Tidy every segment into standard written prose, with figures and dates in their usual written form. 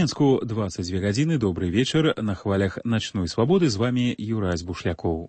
Мінску 22 гадзіны. Добрый вечар. На хвалях начной свабоды з вами Юрась Бушлякоў.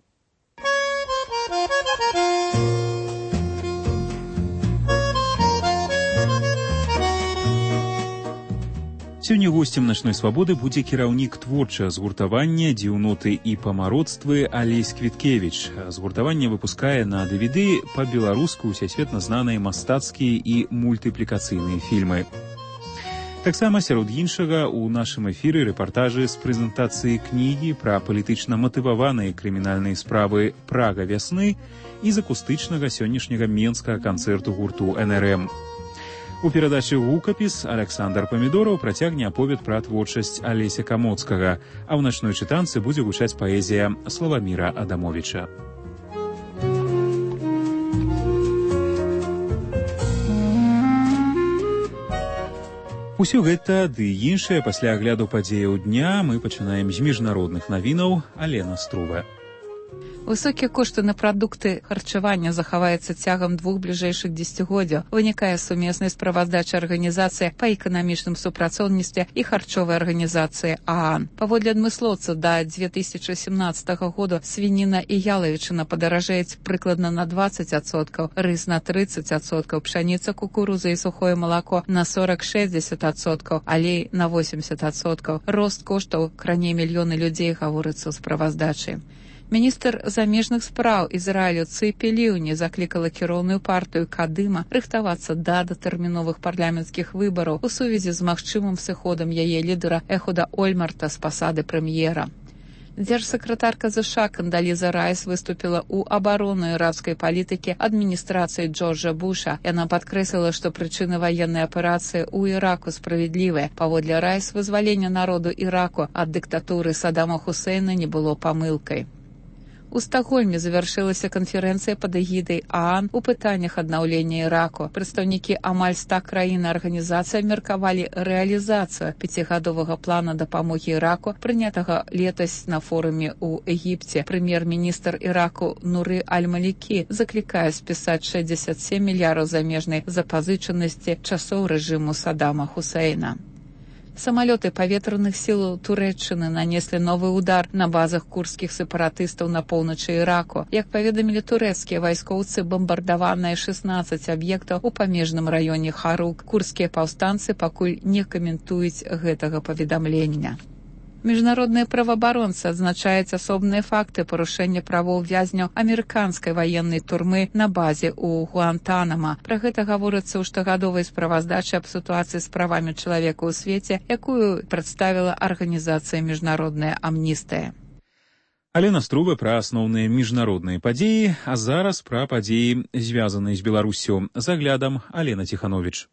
Сёння госцем начной свабоды будзе кіраўнік творчага згуртавання «Дзіўноты і памароцтвы» Алесь Квіткевіч. Згуртаванне выпускае на DVD па-беларуску ўсясветна знаныя мастацкія і мультыплікацыйныя фільмы. Таксама, сярод іншага, у нашым эфіры рэпартажы з прэзентацыі кнігі пра палітычна матываваныя крымінальныя справы «Прага вясны» і з акустычнага сённяшняга менскага канцэрту гурту НРМ. У перадачы «Гукапіс» Александр Памідораў працягне аповед пра творчасць Алеся Камоцкага, а ў начной чытанцы будзе гучаць паэзія Славаміра Адамовіча. Усё гэта ды іншае пасля агляду падзеяў дня мы пачынаем з міжнародных навінаў. Алена Струва. Высокія кошты на прадукты харчавання захаваюцца цягам 2 бліжэйшых дзесяцігоддзяў. Вынікае з сумеснай справаздачы арганізацыі па эканамічным супрацоўніцтве і харчовай арганізацыі ААН. Паводле адмыслоўцаў, да 2017 году свініна і ялавічына падаражэюць прыкладна на 20%, рыс на 30%, пшаніца, кукуруза і сухое малако на 40-60%, алей на 80%. Рост коштаў кране мільёны людзей, гаворыцца ў справаздачы. Міністр замежных спраў Ізраілю Цыпі Ліўні заклікала кіроўную партыю Кадыма рыхтавацца да датэрміновых парламенцкіх выбараў у сувязі з магчымым сыходам яе лідара Эхуда Ольмарта з пасады прэм'ера. Дзяржсакратарка США Кандаліза Райс выступила ў абарону іракскай палітыкі адміністрацыі Джорджа Буша. Яна падкрэсліла, што прычыны ваеннай аперацыі ў Іраку справядлівыя. Паводле Райс, вызвалення народу Іраку ад дыктатуры Саддама Хусейна не было памылкай. У Стакгольме завяршылася канферэнцыя пад эгідай ААН у пытаннях аднаўлення Іраку. Прадстаўнікі амаль 100 краін арганізацыі абмеркавалі рэалізацыю 5гадовага плана дапамогі Іраку, прынятага летась на форуме ў Егіпце. Прэм'ер-міністр Іраку Нуры Аль-Малікі заклікае спісаць 67 мільярдаў замежнай запазычанасці часоў рэжыму Саддама Хусейна. Самалёты паветраных сіл Турэччыны нанеслі новы удар на базах курдскіх сепаратыстаў на поўначы Іраку. Як паведамілі турэцкія вайскоўцы, бамбардаваныя 16 аб'ектаў у памежным раёне Харук. Курдскія паўстанцы пакуль не каментуюць гэтага паведамлення. Міжнародныя праваабаронцы адзначаюць асобныя факты парушэння правоў вязняў амерыканскай ваеннай турмы на базе ў Гуантанама. Пра гэта гаворыцца ў штогадовай справаздачы аб сітуацыі з правамі чалавека ў свеце, якую прадставіла арганізацыя «Міжнародная амністыя». Алена Струва пра асноўныя міжнародныя падзеі, а зараз пра падзеі, звязаныя з Беларуссю. З аглядам Алена Ціхановіч.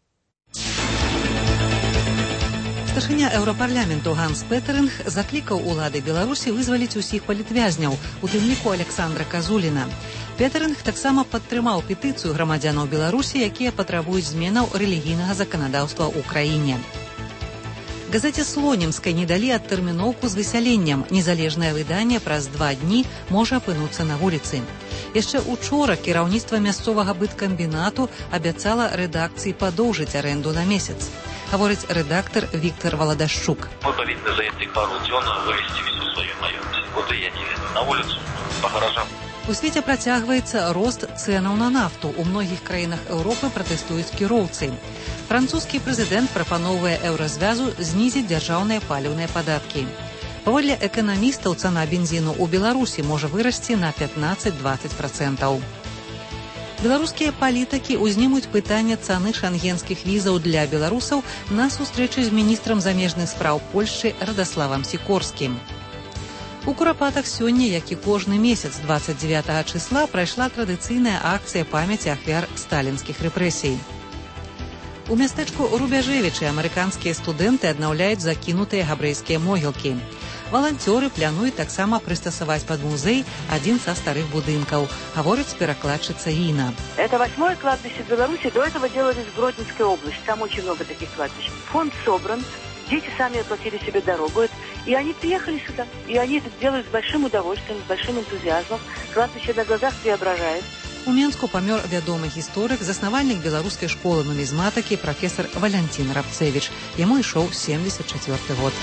Старшыня Еўрапарламенту Ганс Петеринг заклікаў улады Беларусі вызваліць усіх палітвязняў, у тым ліку Александра Казуліна. Петеринг таксама падтрымаў петыцыю грамадзянаў Беларусі, якія патрабуюць зменаў рэлігійнага заканадаўства ў краіне. Газеце «Слонімскай» не далі адтэрміноўку з высяленнем. Незалежнае выданне праз 2 дні можа апынуцца на вуліцы. Яшчэ учора кіраўніцтва мясцовага быткамбінату абяцала рэдакцыі падоўжыць арэнду на месяц. Гаворыць рэдактар Віктор Валадашчук. Мы павінны за эти пару дзён вывести всю свою маёмасць. Вот и я не лезу на вуліцу по гаражам. У свеце працягваецца рост цэнаў на нафту. У многіх краінах Еўропы пратэстуюць кіроўцы. Французскі прэзідэнт прапаноўвае еўразвязу знізіць дзяржаўныя паліўныя падаткі. Паводле эканамістаў, цана бензіну ў Беларусі можа вырасці на 15-20%. Беларускія палітыкі ўзнімуць пытанне цаны шангенскіх візаў для беларусаў на сустрэчы з міністрам замежных спраў Польшчы Радаславам Сікорскім. У Курапатах сёння, як і кожны месяц, 29 числа, прайшла традыцыйная акцыя памяці ахвяр сталінскіх рэпрэсій. У мястэчку Рубяжэвічы амерыканскія студэнты аднаўляюць закінутыя габрэйскія могілкі. Валанцёры плануюць таксама прыстасаваць пад музей адзін са старых будынкаў, гаворыць перакладчыца Інна. Это 8-е кладбище в Беларуси. До этого делались в Гродненской области. Там очень много таких кладбищ. Фонд собран. Дети сами оплатили себе дорогу. И они приехали сюда. И они это делают с большим удовольствием, с большим энтузиазмом. Кладбище на глазах преображает. У Менску памёр вядомы гісторык, заснавальнік беларускай школы нумізматыкі прафесар Валянцін Рабцевіч. Яму ішоў 74 год.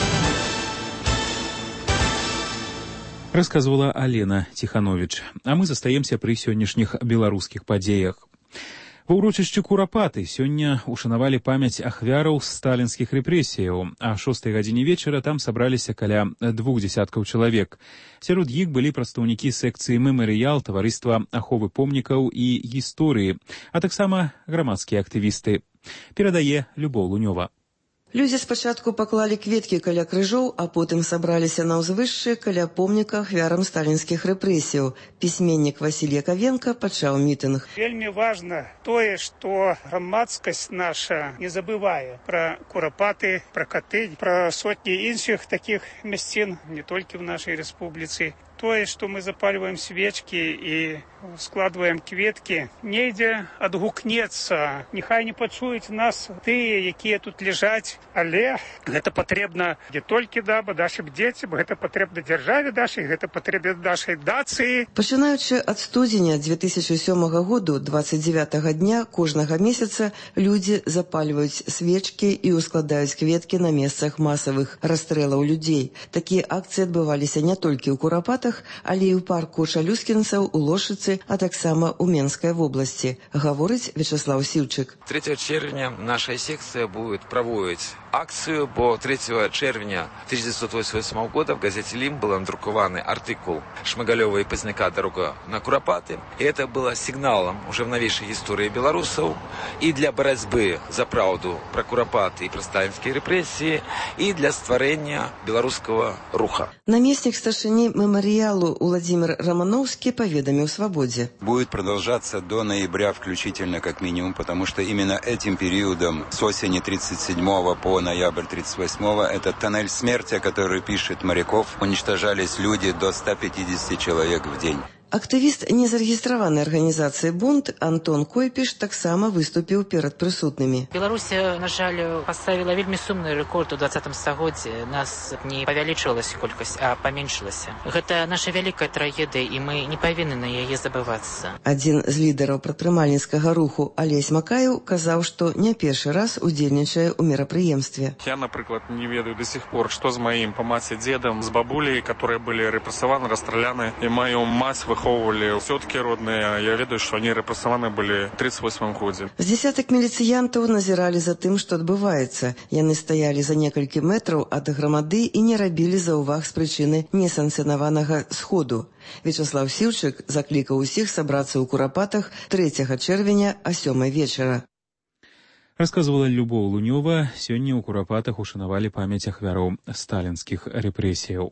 Рассказывала Алена Тиханович. А мы застаемся пры сённяшніх беларускіх падзеях. Ва ўрочышчы Курапаты сёння ушанавалі памяць ахвяраў сталінскіх рэпрэсіяў, а 6 гадзіне вечара там сабраліся каля 20 чалавек. Сярод іх былі прадстаўнікі секцыі «Мемарыял», таварыства аховы помнікаў і гісторыі, а таксама грамадскія актывісты. Перадае Любоў Лунёва. Людзі спачатку паклалі кветкі каля крыжоў, а потым сабраліся на ўзвышшы каля помніка ахвярам сталінскіх рэпрэсіяў. Пісьменнік Васіль Яковенко пачаў мітынг. Вельмі важна тое, што грамадскасць наша не забывае пра Курапаты, пра Катынь, пра сотні іншых такіх мясцін, не толькі ў нашай рэспубліцы. Тое, што мы запальваем свечкі і складваем кветкі, недзе адгукнецца. Няхай не пачуюць нас тыя, якія тут ляжаць, але гэта патрэбна не толькі нашым дзецям, гэта патрэбна дзяржаве нашай, гэта патрэбна нашай нацыі. Пачынаючы ад студзеня 2007 году, 29 дня кожнага месяца людзі запальваюць свечкі і ускладаюць кветкі на месцах масавых расстрэлаў людзей. Такія акцыі адбываліся не толькі ў Курапатах, але і ў парку Чалюскінцаў, у Лошыцы, а таксама ў Менскай вобласці, гаворыць Вячеслав Сивчик. 3 червня наша секция будет проводить акцию, бо 3 червня 1988 года в газете «Лим» был надрукован артикул Шмыгалёва и Поздняка «Дорога на Курапаты». И это было сигналом уже в новейшей истории белорусов и для борьбы за правду про Курапаты и про сталинские репрессии, и для створения белорусского руха. Наместник старшыні мемориалу Владимир Романовский поведомил «Свободе». Будет продолжаться до ноября включительно, как минимум, потому что именно этим периодом с осени 1937 по ноябрь 1938 это тоннель смерти, о котором пишет Моряков, уничтожались люди до 150 человек в день. Актывіст незарэгістраванай арганізацыі «Бунт» Антон Койпіш таксама выступіў перад прысутнымі. Беларусь, на жаль, паставіла вельмі сумны рэкорд у 20 стагоддзі. Нас не павялічылася колькасць, а паменшылася. Гэта наша вялікая трагедыя, і мы не павінны на яе забывацца. Адзін з лідараў прадпрымальніцкага руху Алесь Макаеў казаў, што не першы раз удзельнічае ў мерапрыемстве. Я, напрыклад, не ведаю до сих пор, што з маім па маці дзедам, з бабуляй, которые былі рэпрэсаваны, расстраляны, і маю маць выхоўвалі цёткі родныя. Я ведаю, што они рэпрэсаваны былі ў 38 годзе. З дзесятак міліцыянтаў назіралі за тым, што адбываецца. Яны стаялі за некалькі метраў ад грамады і не рабілі заўваг з прычыны несанкцыянаванага сходу. Вячеслав Сивчик заклікаў усіх сабрацца ў Курапатах 3 чэрвеня о 7 вечара. Рассказывала Любоў Лунёва. Сёння ў Курапатах ушанавалі памяць ахвяраў сталінскіх рэпрэсіяў.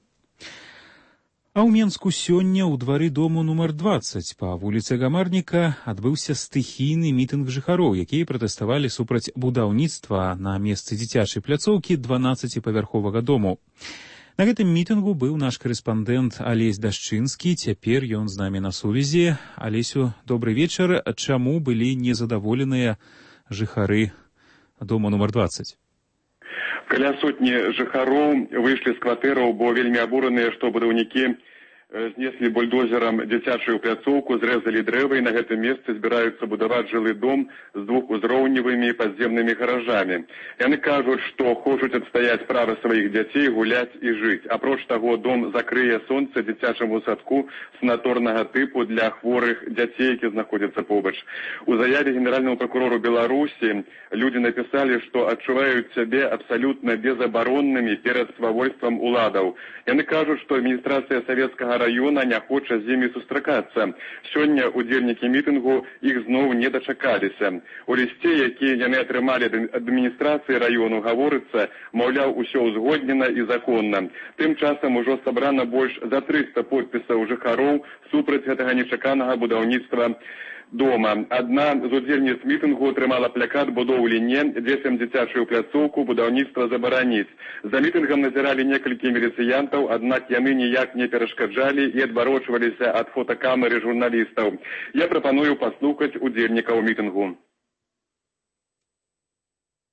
А ў Менску сёння ў двары дому нумар 20 па вуліцы Гамарніка адбыўся стыхійны мітынг жыхароў, якія пратэставалі супраць будаўніцтва на месцы дзіцячай пляцоўкі 12павярховага дому. На гэтым мітынгу быў наш корэспандэнт Алесь Дашчынскі. Цяпер ён з намі на сувязі. Алесю, добры вечар. Чаму былі незадаволеныя жыхары дома нумар 20? Каля сотні жыхароў выйшлі з кватэраў, бо вельмі абураныя, што будаўнікі знеслі бульдозерам дзіцячую пляцоўку, зрэзалі дрэвы, і на гэтым месцы збіраюцца будаваць жылы дом з двухузроўневымі падземнымі гаражамі. Яны кажуць, што хочуць адстаяць правы сваіх дзяцей гуляць і жыць. Апроч таго, дом закрые сонца дзіцячаму садку санаторнага тыпу для хворых дзяцей, які знаходзяцца побач. У заяве генеральнаму пракурору Беларусі людзі напісалі, што адчуваюць сябе абсалютна безабароннымі перад свавольствам уладаў. Яны кажуць, што адміністрацыя савецкага района не хоча з імі сустракацца. Сёння удзельнікі мітынгу іх зноў не дачакаліся. У лісце, які яны атрымалі ад адміністрацыі раёну, гаворыцца, маўляў, усё ўзгоднена і законна. Тым часам ужо сабрана больш за 300 подпісаў жыхароў супраць гэтага нечаканага будаўніцтва дома. Адна з удзельніц мітынгу атрымала плакат «Будоўлі не, дзецям дзіцячую пляцоўку, будаўніцтва забараніць». За мітынгам назіралі некалькі міліцыянтаў, аднак яны ніяк не перашкаджалі і адварочваліся ад фотакамеры журналістаў. Я прапаную паслухаць удзельнікаў мітынгу. Ці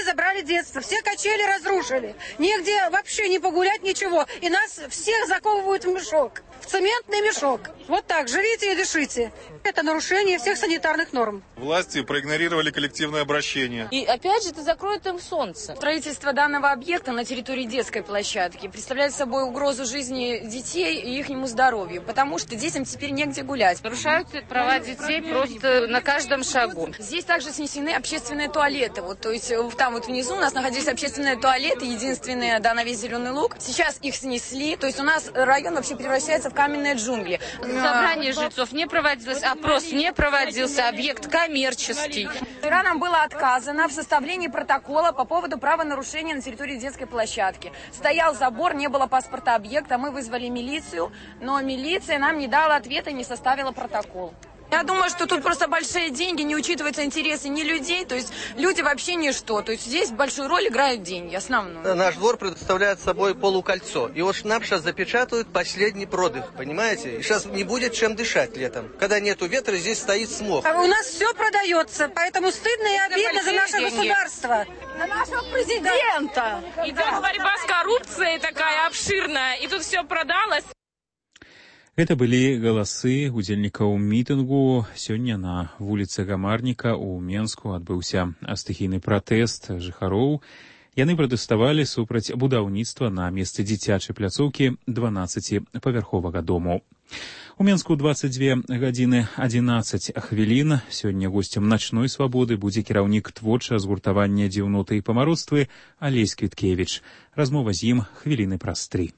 забрали детство, все качели разрушили. Нигде вообще не погулять, ничего. И нас всех заковывают в мешок, в цементный мешок. Вот так, живите и дышите. Это нарушение всех санитарных норм. Власти проигнорировали коллективное обращение. И опять же это закроет им солнце. Строительство данного объекта на территории детской площадки представляет собой угрозу жизни детей и ихнему здоровью, потому что детям теперь негде гулять. Нарушают права детей просто на каждом шагу. Здесь также снесены общественные туалеты. Вот, то есть там вот внизу у нас находились общественные туалеты, единственные, да, на весь Зеленый Луг. Сейчас их снесли, то есть у нас район вообще превращается в каменные джунгли. Собрание жильцов не проводилось, опрос не проводился, объект коммерческий. Вчера нам было отказано в составлении протокола по поводу правонарушения на территории детской площадки. Стоял забор, не было паспорта объекта, мы вызвали милицию, но милиция нам не дала ответа и не составила протокол. Я думаю, что тут просто большие деньги, не учитываются интересы ни людей, то есть люди вообще ничто. То есть здесь большую роль играют деньги, основную. Наш двор представляет собой полукольцо. И вот нам сейчас запечатают последний продых, понимаете? И сейчас не будет чем дышать летом. Когда нету ветра, здесь стоит смог. А у нас все продается, поэтому стыдно и обидно за наше государство. За нашего президента. Идет борьба с коррупцией такая обширная, и тут все продалось. Это былі галасы удзельнікаў мітынгу. Сёння на вуліцы Гамарніка ў Менску адбыўся стыхійны пратэст жыхароў. Яны пратэставалі супраць будаўніцтва на месцы дзіцячай пляцоўкі 12павярховага дому. У Менску 22 гадзіны 11 хвілін. Сёння госцем начной свабоды будзе кіраўнік творчага згуртавання дзіўноты і памароцтвы Алесь Квіткевіч. Размова з ім хвіліны праз 3.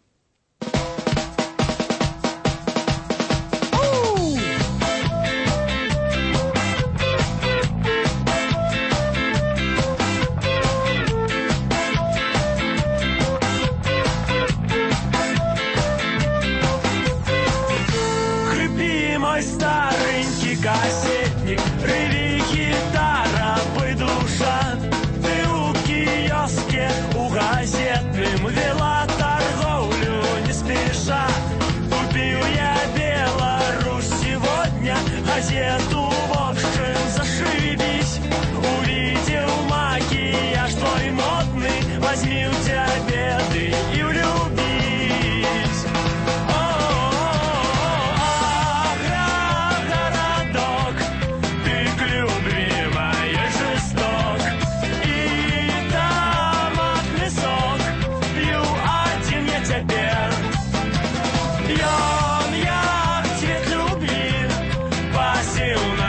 Кассетник, рыви гитара, пой душа. Ты у киоске, у газетным вела торговлю не спеша. Купил я Беларусь сегодня, газету в общем зашибись. Увидел макияж твой модный, возьми у тебя беды и влюбись. Цвет любви, посыл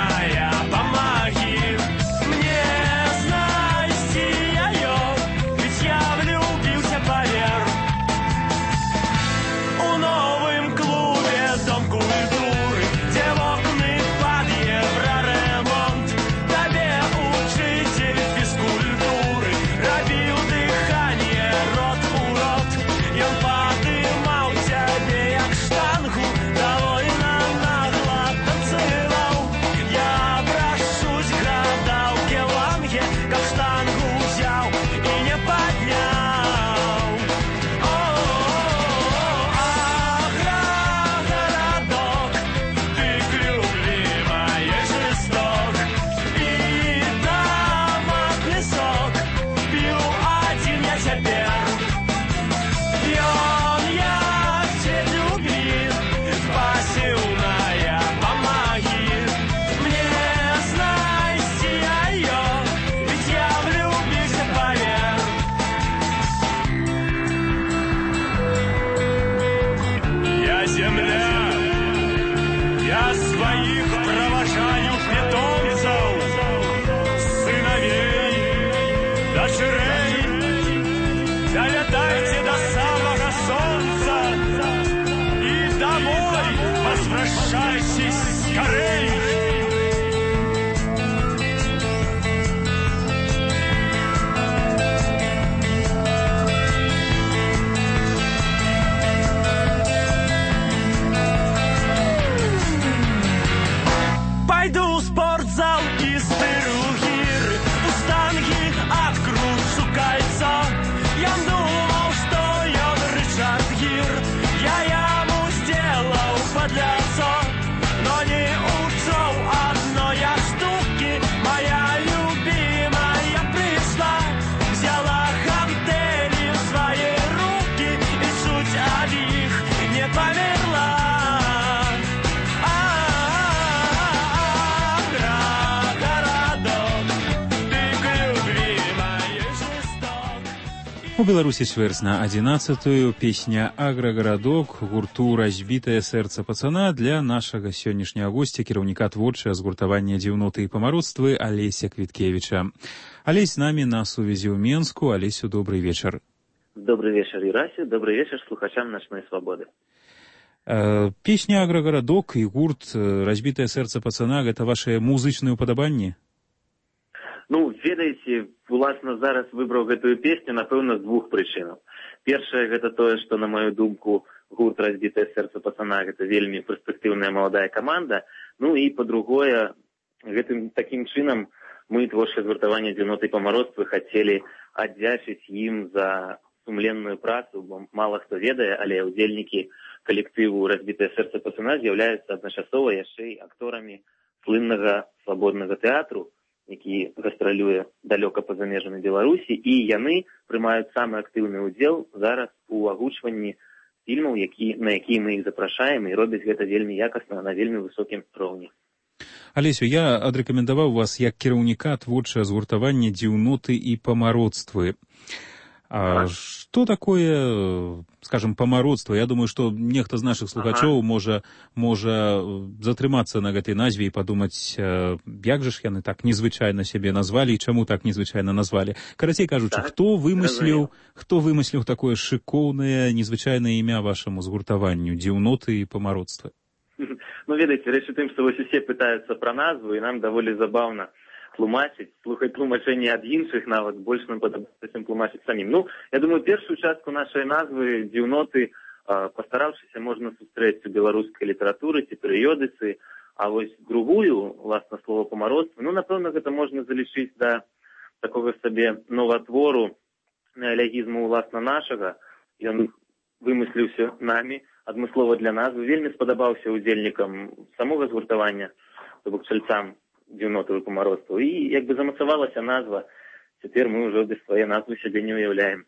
У Беларусі чвэрць на 11-ю песня «Аграгарадок» гурту «Разбітае сэрца пацана» для нашага сённяшняга госця, кіраўніка творчага згуртавання «Дзіўноты і памароцтвы» Алеся Квіткевіча. Алесь з намі на сувязі ў Менску. Алесю, добрый вечар. Добрый вечар, Ірасю. Добрый вечар слухачам «Начной свабоды». Песня «Аграгарадок» і гурт «Разбітае сэрца пацана» — гэта вашыя музычныя ўпадабанні? Ну, ведаеце, уласна зараз выбраў гэтую песню, напэўна, з двух прычынаў. Першае, гэта тое, што, на маю думку, гурт «Разбітае сэрца пацана» — гэта вельмі перспектыўная маладая каманда. Ну і, па-другое, гэтым такім чынам мы, творчае згуртаванне «Дзіўноты і памароцтвы», хацелі аддзячыць ім за сумленную працу, бо мала хто ведае, але ўдзельнікі калектыву «Разбітае сэрца пацана» з'яўляюцца адначасова яшчэ і акторамі слыннага свабоднага тэатру, які гастралюе далёка па-за межамі Беларусі, і яны прымаюць самы актыўны ўдзел зараз у агучванні фільмаў, на якія мы іх запрашаем, і робяць гэта вельмі якасна, на вельмі высокім роўні. Алесю, я адрэкамендаваў вас як кіраўніка творчага згуртавання «Дзіўноты і памароцтвы». Что такое, скажем, памароцтва? Я думаю, что нехто з наших слухачоў можа затрымацца на гэтай назве і падумаць, як же ж яны так незвычайна сябе назвалі і чаму так незвычайна назвалі. Карацей кажучы, хто вымысліў такое шыкоўнае, незвычайнае імя вашаму згуртаванню «Дзіўноты і памароцтвы»? Ну, ведаеце, рэч у тым, што вось усе пытаюцца пра назву, і нам даволі забаўна тлумачыць, слухаць тлумачэнні ад іншых, нават больш нам падабаецца тлумачыць самім. Ну, я думаю, першую частку нашай назвы «Дзіўноты», пастараўшыся, можна сустрэць у беларускай літаратуры ці перыёдыцы, а вось другую, уласна, слова «памароцтва», ну, напэўна, гэта можна залічыць да такога сабе новатвору неалягізму уласна нашага. Ён вымысліўся намі, адмыслова для назвы, вельмі спадабаўся удзельнікам самога згуртавання, то бок чальцам «Дзіўноты і памароцтву». І як бы замацавалася назва, цяпер мы ўжо без свае назвы сябе не ўяўляем.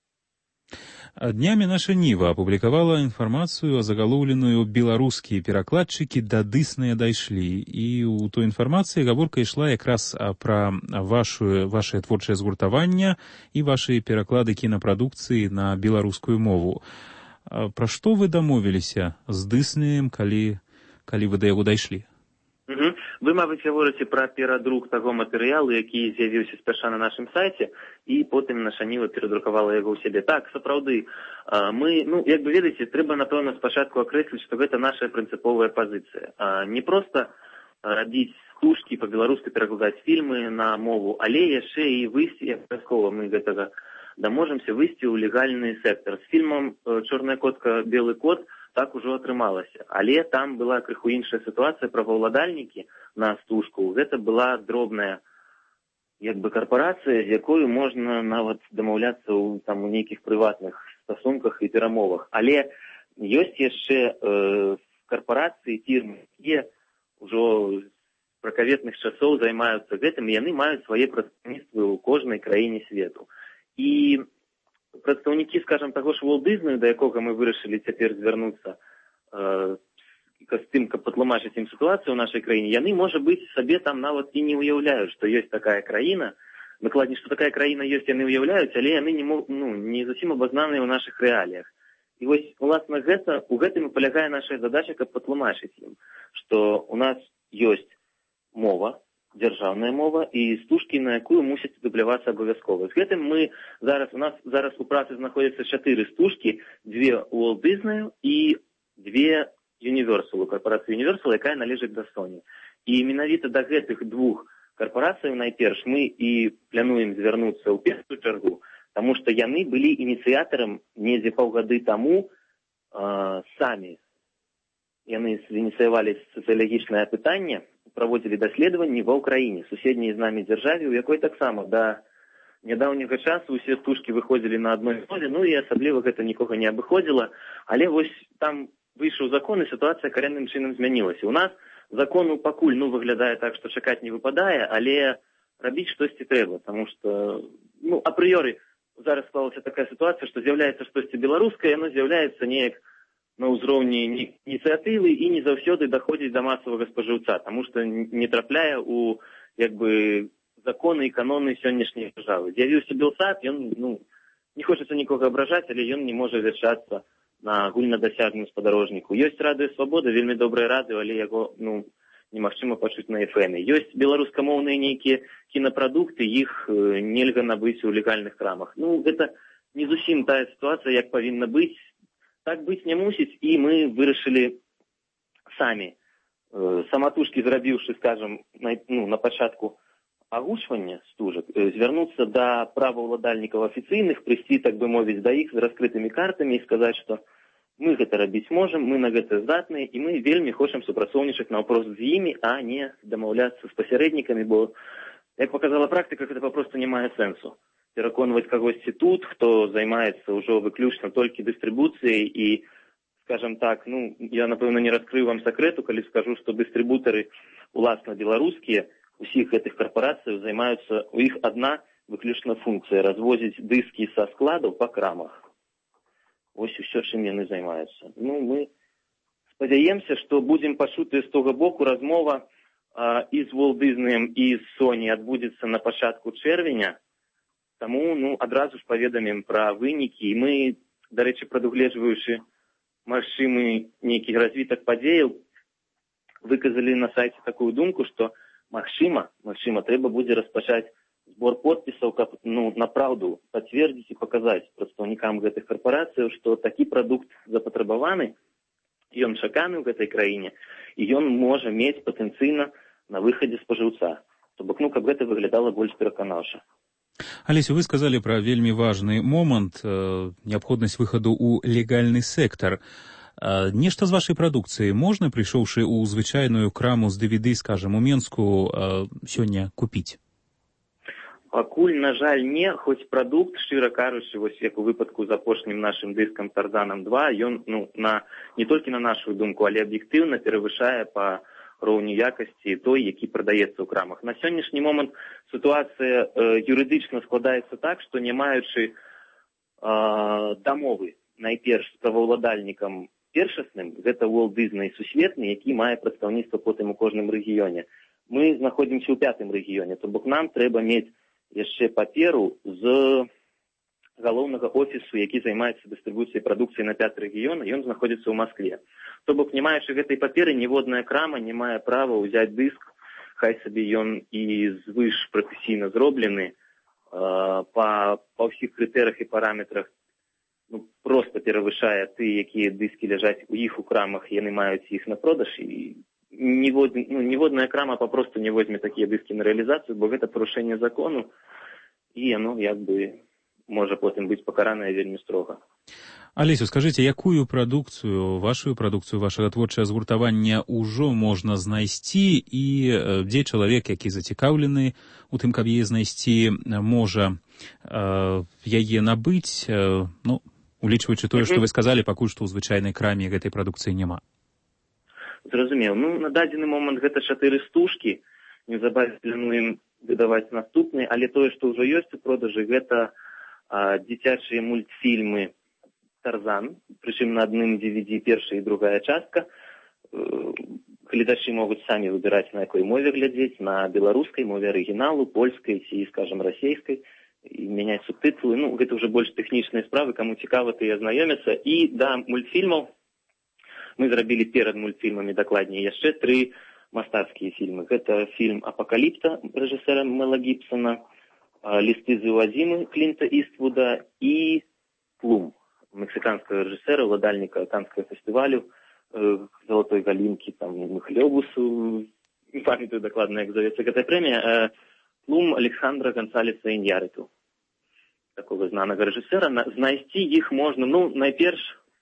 Днямі наша Ніва апублікавала інфармацыю, загалоўленую «Беларускія перакладчыкі да Дыснея дайшлі». І ў той інфармацыі гаворка ішла якраз пра вашае творчае згуртаванне і вашы пераклады кінапрадукцыі на беларускую мову. Пра што вы дамовіліся з Дыснеем, калі вы да яго дайшлі? Вы, мабыць, гаворыце пра перадрук таго матэрыялу, які з'явіўся спяша на нашым сайце, і потым наша Ніва перадрукавала яго ў сябе. Так, сапраўды, мы, ну, як бы ведаеце, трэба, напэўна, спачатку акрэсліць, што гэта наша прынцыповая пазіцыя. Не проста рабіць стужкі, па-беларуску перакладаць фільмы на мову, але яшчэ і выйсці, абавязкова мы гэтага даможамся, выйсці ў легальны сектар. З фільмам «Чорная котка, белы кот» так ужо атрымалася. Але там была крыху іншая сітуацыя, праваўладальнікі на стужку. Гэта была дробная як бы карпорацыя, з якою можна нават дамаўляцца у нейкіх прыватных стасунках і перамовах. Але ёсць яшчэ карпорацыі, фірмы, якія ўжо з пракаветных часоў займаюцца гэтым, і яны маюць свае прадстаўніцтвы ў кожнай краіне свету. І прадстаўнікі, скажам, таго ж Walt Disney, да якога мы вырашылі цяпер звярнуцца з тым, каб патлумачыць ім сітуацыю ў нашай краіне, яны, можа быць, сабе там нават і не ўяўляюць, што ёсць такая краіна. Дакладней, што такая краіна ёсць, яны ўяўляюць, але яны не зусім абазнаныя ў нашых рэаліях. І вось, уласна, у гэтым і палягае наша задача, каб патлумачыць ім, што у нас ёсць мова, дзяржаўная мова і стужкі, на якую мусяць дублявацца абавязкова. З гэтым у нас зараз у працы знаходзяцца 4 стужкі, 2 Walt Disney і 2 Universal, карпорацыі Universal, якая належыць да Sony. І менавіта да гэтых 2 карпорацыяў найперш мы і плануем звярнуцца ў першую чаргу, таму што яны былі ініцыятарам недзе паўгады таму самі. Яны ініцыявалі сацыялагічнае пытанне, праводзілі даследаванні ва ўкраіне, суседняй з намі дзяржаве, у якой таксама да нядаўняга часу усе стужкі выходзілі на адной мове, ну і асабліва гэта нікога не абыходзіла, але вось там выйшаў закон, і сітуацыя карэнным чынам змянілася. У нас закону пакуль выглядае так, што чакаць не выпадае, але рабіць штосьці трэба, таму што, апрыёры зараз склалася такая сітуацыя, што з'яўляецца штосьці беларускае, яно з'яўляецца неяк на ўзроўні ініцыятывы і не заўсёды даходзіць да масавага спажыўца, таму што не трапляе ў законы і каноны сённяшняй дзяржавы. З'явіўся Белсат, ён не хочацца нікога абражаць, але ён не можа вяшчацца на агульнадасяжным спадарожніку. Ёсць радыё «Свабода», вельмі добрае радыё, але яго, немагчыма пачуць на FM. Ёсць беларускамоўныя нейкія кінапрадукты, іх нельга набыць у легальных крамах. Гэта не зусім тая сітуацыя, як павінна быць. Так быць не мусіць, і мы вырашылі самі, саматужкі зрабіўшы, скажам, на пачатку агучвання стужак, звярнуцца да праваўладальнікаў афіцыйных, прыйсці, так бы мовіць, да іх з раскрытымі картамі і сказаць, што мы гэта рабіць можам, мы на гэта здатныя, і мы вельмі хочам супрацоўнічаць наўпрост з імі, а не дамаўляцца з пасярэднікамі, бо, як показала практыка, гэта папросту не мае сэнсу. Пераконваць кагосьці тут, хто займаецца ўжо выключна толькі дыстрыбуцыяй і, скажем так, я, напэўна, не раскрыю вам сакрэту, калі скажу, што дыстрыбутары уласна беларускія усіх гэтых карпорацыяў займаюцца, у іх адна выключна функцыя развозіць дыскі са складаў па крамах. Вось усё, чым яны займаюцца. Мы спадзяемся, што будзем пачутыя з тога боку. Размова і з Walt Disney, і з Sony адбудзецца на пачатку чэрвеня. Таму, адразу ж паведамім пра вынікі. І мы, дарэчы, прадугледжваючы магчымы нейкі развітак падзеяў, выказалі на сайце такую думку, што магчыма, трэба будзе распачаць збор подпісаў, каб, направду пацвердзіць і паказаць прадстаўнікам гэтых карпорацыяў, што такі прадукт запатрабаваны, ён чаканы ў гэтай краіне, і ён можа мець патэнцыйна на выхадзе спажыўца. То бок, каб гэта выглядала больш пераканаўча. Алесю, вы сказали про вельмі важный момант, неабходнасць выхаду ў легальны сектар. Нешта з вашай прадукцыі можна, прыйшоўшы ў звычайную краму з DVD, скажем, у Менску, сёння купіць? Пакуль, на жаль, не, хоць прадукт, шчыра кажучы, вось як у выпадку з апошнім нашым дыскам «Тарзанам 2», ён, не толькі на нашу думку, але аб'ектыўна перавышае па роўню якасці той, які прадаецца ў крамах. На сённяшні момант сітуацыя юрыдычна складаецца так, што не маючы дамовы найперш з праваўладальнікам першасным, гэта Walt Disney сусветны, які мае прадстаўніцтва потым у кожным рэгіёне. Мы знаходзімся ў 5-м рэгіёне, то бок нам трэба мець яшчэ паперу з галоўнага офісу, які займаецца дыстрыбуцыяй прадукцыі на 5 рэгіён, ён знаходзіцца ў Маскве. То бок, не маючы гэтай паперы, ніводная крама не мае права ўзяць дыск, хай сабе ён і звыш прафесійна зроблены, па ўсіх крытэрыях і параметрах, проста перавышае тыя, якія дыскі ляжаць у іх у крамах, яны маюць іх на продаж, і ніводная крама папросту не возьме такія дыскі на рэалізацыю, бо гэта парушэнне закону, і яно, можа потым быць пакаранае вельмі строга. Алесю, скажыце, якую прадукцыю, вашага творчае згуртавання ўжо можна знайсці, і дзе чалавек, які зацікаўлены у тым, каб яе знайсці, можа яе набыць, улічваючы тое, што вы сказалі, пакуль што ў звычайнай краме гэтай прадукцыі няма? Зразумеў. На дадзены момант гэта 4 стужкі, неўзабаве плануем выдаваць наступныя, але тое, што ўжо ёсць у продажы, гэта дзіцячыя мультфільмы «Тарзан», прычым на адным DVD першая і другая частка. Гледачы могуць самі выбіраць, на якой мове глядзець, на беларускай мове арыгіналу, польскай ці, скажам, расейскай, і мяняць субтытлы. Гэта ўжо больш тэхнічныя справы, каму цікава, тыя азнаёмяцца. І да мультфільмаў мы зрабілі перад мультфільмамі, дакладней, яшчэ 3 мастацкія фільмы. Гэта фільм «Апакаліпта» рэжысэра Мэла Гібсона, «Лісты з Івазімы» Клінта Іствуда і «Плум» мексиканскага рэжысэра, ўладальніка Канскага фестывалю, «Золотой галінкі», «Хлёбусу», не памятаю дакладна, як завецца гэтая прэмія, «Плум» Александра Гонсалеса Іньярыту, такога знанага рэжысэра. Знайсці іх можна, найперш,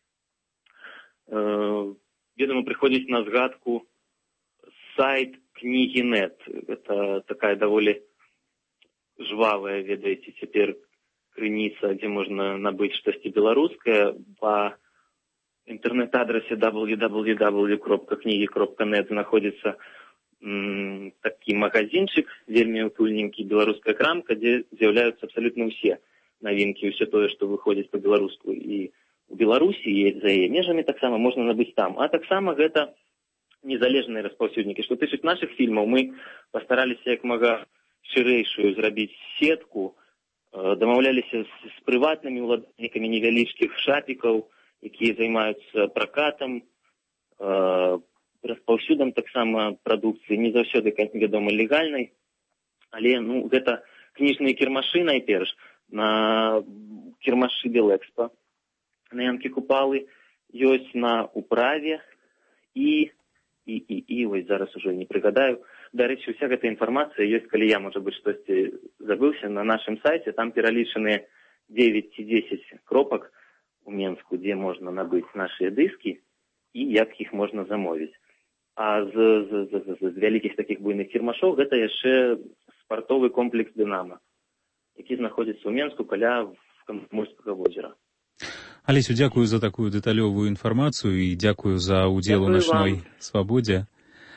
ведома, прыходзіць на згадку сайт кнігі.нет. Гэта такая даволі жвавая, ведаеце, цяпер крыніца, дзе можна набыць штосьці беларускае. Па інтэрнэт-адрасе www.knigi.net знаходзіцца такі магазинчик, вельмі утульненькі, беларуская крамка, дзе з'яўляюцца абсалютна ўсе навінкі, ўсё тое, што выходзіць па-беларуску і у Беларусі, і за яе межамі таксама можна набыць там. А таксама гэта незалежныя распаўсюднікі. Што тычыць нашых фільмаў, мы пастараліся як мага шырэйшую зрабіць сетку дамаўляліся з прыватнымі ўладальнікамі невялічкіх шапікаў, якія займаюцца пракатам, распаўсюдам таксама прадукцыі, не заўсёды, вядома, легальнай, але гэта кніжныя кірмашы найперш, на кірмашы Белэкспа, на Янкі Купалы, ёсць на управе і вось зараз ужо не прыгадаю. Дарэчы, уся гэта інфармацыя ёсць, калі я, можа быць, штосьці забыўся, на нашым сайце, там пералічаны 9 ці 10 кропак у Менску, дзе можна набыць нашыя дыскі і як іх можна замовіць. А з вялікіх такіх буйных кірмашоў гэта яшчэ спартовы комплекс «Дынама», які знаходзіцца ў Менску каля Камсамольскага возера. Алесю, дзякую за такую дэталёвую інфармацыю і дзякую за ўдзел у начной свабодзе.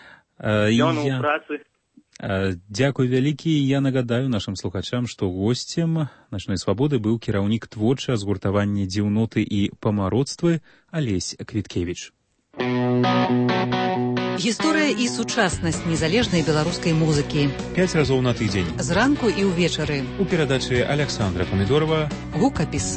Дзякуй вялікі. Я нагадаю нашым слухачам, што госцем начной свабоды быў кіраўнік творчага згуртавання «Дзіўноты і памароцтвы» Алесь Квіткевіч. Гісторыя і сучаснасць незалежнай беларускай музыкі. 5 разоў на тыдзень. Зранку і ўвечары. У перадачы Александра Памідорова. Гукапіс.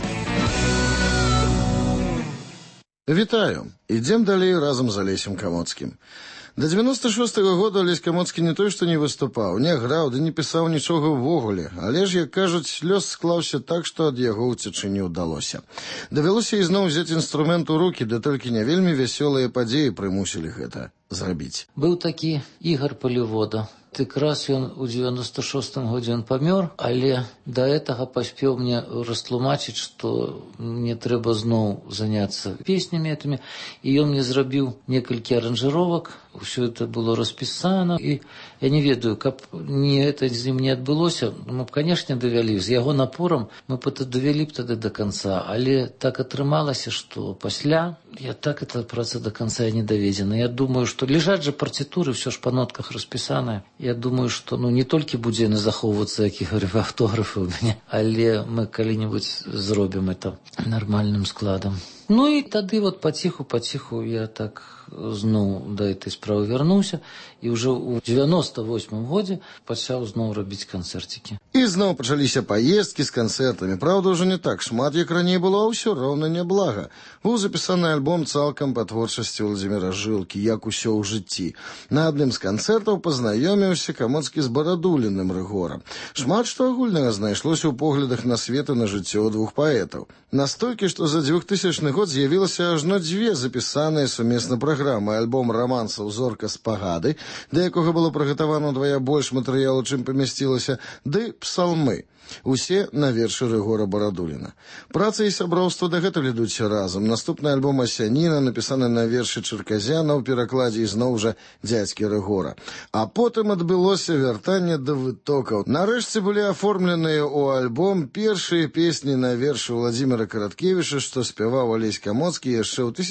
Вітаю. Ідзем далей разам з Алесем Камоцкім. До 96-го года Алесь Камоцкі не той, што не выступаў, не граў, ды не пісаў нічога ўвогуле. Але ж, як кажуць, лёс склаўся так, што ад яго ўцячы не ўдалося. Давялося ізноў взяць інструмент у рукі, да толькі не вельмі вясёлыя падзеі прымусілі гэта зрабіць. Быў такі Ігор Палівода. Тык раз ён у 96-м годзе ён памёр, але да гэтага паспеў мне растлумачыць, што мне трэба зноў заняцца песнямі гэтымі, і ён мне зрабіў некалькі аранжыровак, ўсё это было распісана, і я не ведаю, каб гэта з ім не адбылося, мы б, канешне, давялі. З яго напорам мы б это давялі б тады да канца, але так атрымалася, што пасля эта праца до конца не даведзена. Я думаю, што лежаць жа партитуры, ўсё ж па нотках распісанае. Я думаю, што не толькі будзе яны захоўвацца, як і говорю, аўтографы ў мяне, але мы калі-небудзь зробім это нармальным складам. І тады паціху я так зноў да этой справы вярнуўся і ўжо ў 98-м годзе пачаў зноў рабіць канцэрцікі. І зноў пачаліся паездкі з канцэртамі. Праўда, ўжо не так шмат, як раней было, а ўсё роўна няблага. Быў запісаны альбом цалкам па творчасці Владзіміра Жылкі, як усё ў жыцці. На адным з канцэртаў пазнаёміўся Камоцкі з Барадуліным Рыгорам. Шмат што агульнага знайшлося ў поглядах на свет і на жыццё двух паэтаў. Настолькі, што за 2000 год з'явілася ажно 2 запісаныя сумесна праграмы: альбом рамансаў «Зорка з пагады», да якога было прыгатавана ўдвая больш матэрыялу, чым памясцілася, ды «Псалмы». Усе на вершы Рыгора Барадуліна. Праца і сяброўства дагэтуль ідуць разам. Наступны альбом «Асяніна» напісаны на вершы Чырказяна ў перакладзе ізноў жа дзядзькі Рыгора. А потым адбылося вяртанне да вытокаў. Нарэшце былі аформленыя ў альбом першыя песні на вершы Владзіміра Караткевіча, што спяваў Алесь Камоцкі яшчэ ў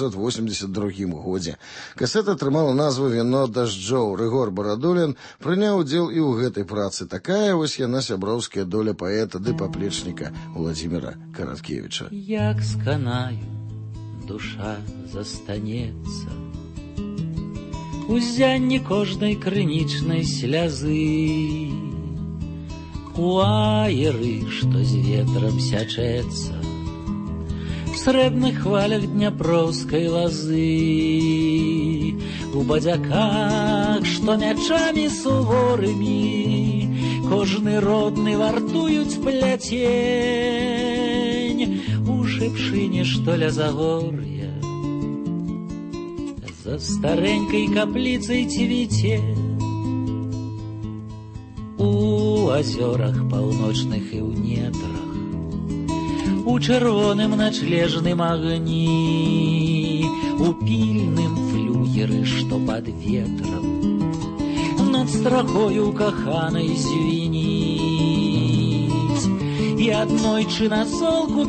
1982 годзе. Касета атрымала назву «Віно дажджоў». Рыгор Барадулін прыняў удзел і ў гэтай працы. Такая вось яна сяброўская доля паэта ды паплечніка Владзіміра Караткевіча. Як сканаю, душа застанецца у ззянні кожнай крынічнай слязы, у аеры, што з ветрам сячэцца в срэбных хвалях дняпроўскай лазы, у бадзяках, што мячамі суворымі кожны родны вартуюць пляцень, у шыпшыне, што ля загор'я за старэнькай капліцай цвіце, у азёрах паўночных і ў нетрах, у чырвоным начлежным агні, у пільным флюгеры, што пад ветрам над страхою каханай звініць, і аднойчы на солку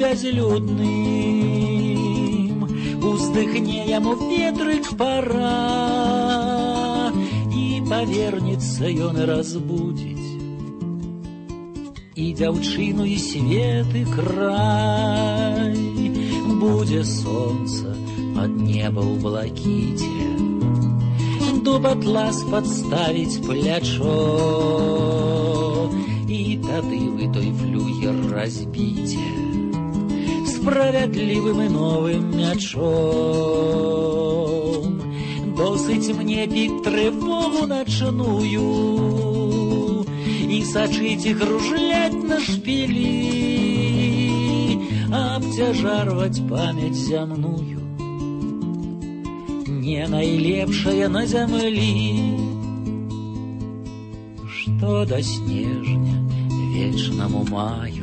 бязлюдным уздыхне яму ветрык пара, і павернецца ён разбудзіць і дзяўчыну, і свет, і край. Будзе сонца пад неба ў блакіце, дуб атлас падставіць плячо, і тады вы той флюгер разбіце справядлівым і новым мячом. Досыць мне піць трывогу начную і сачыць і кружляць на шпілі, абцяжарваць памяць зямную, не найлепшая на зямлі, што да снежня вечнаму маю.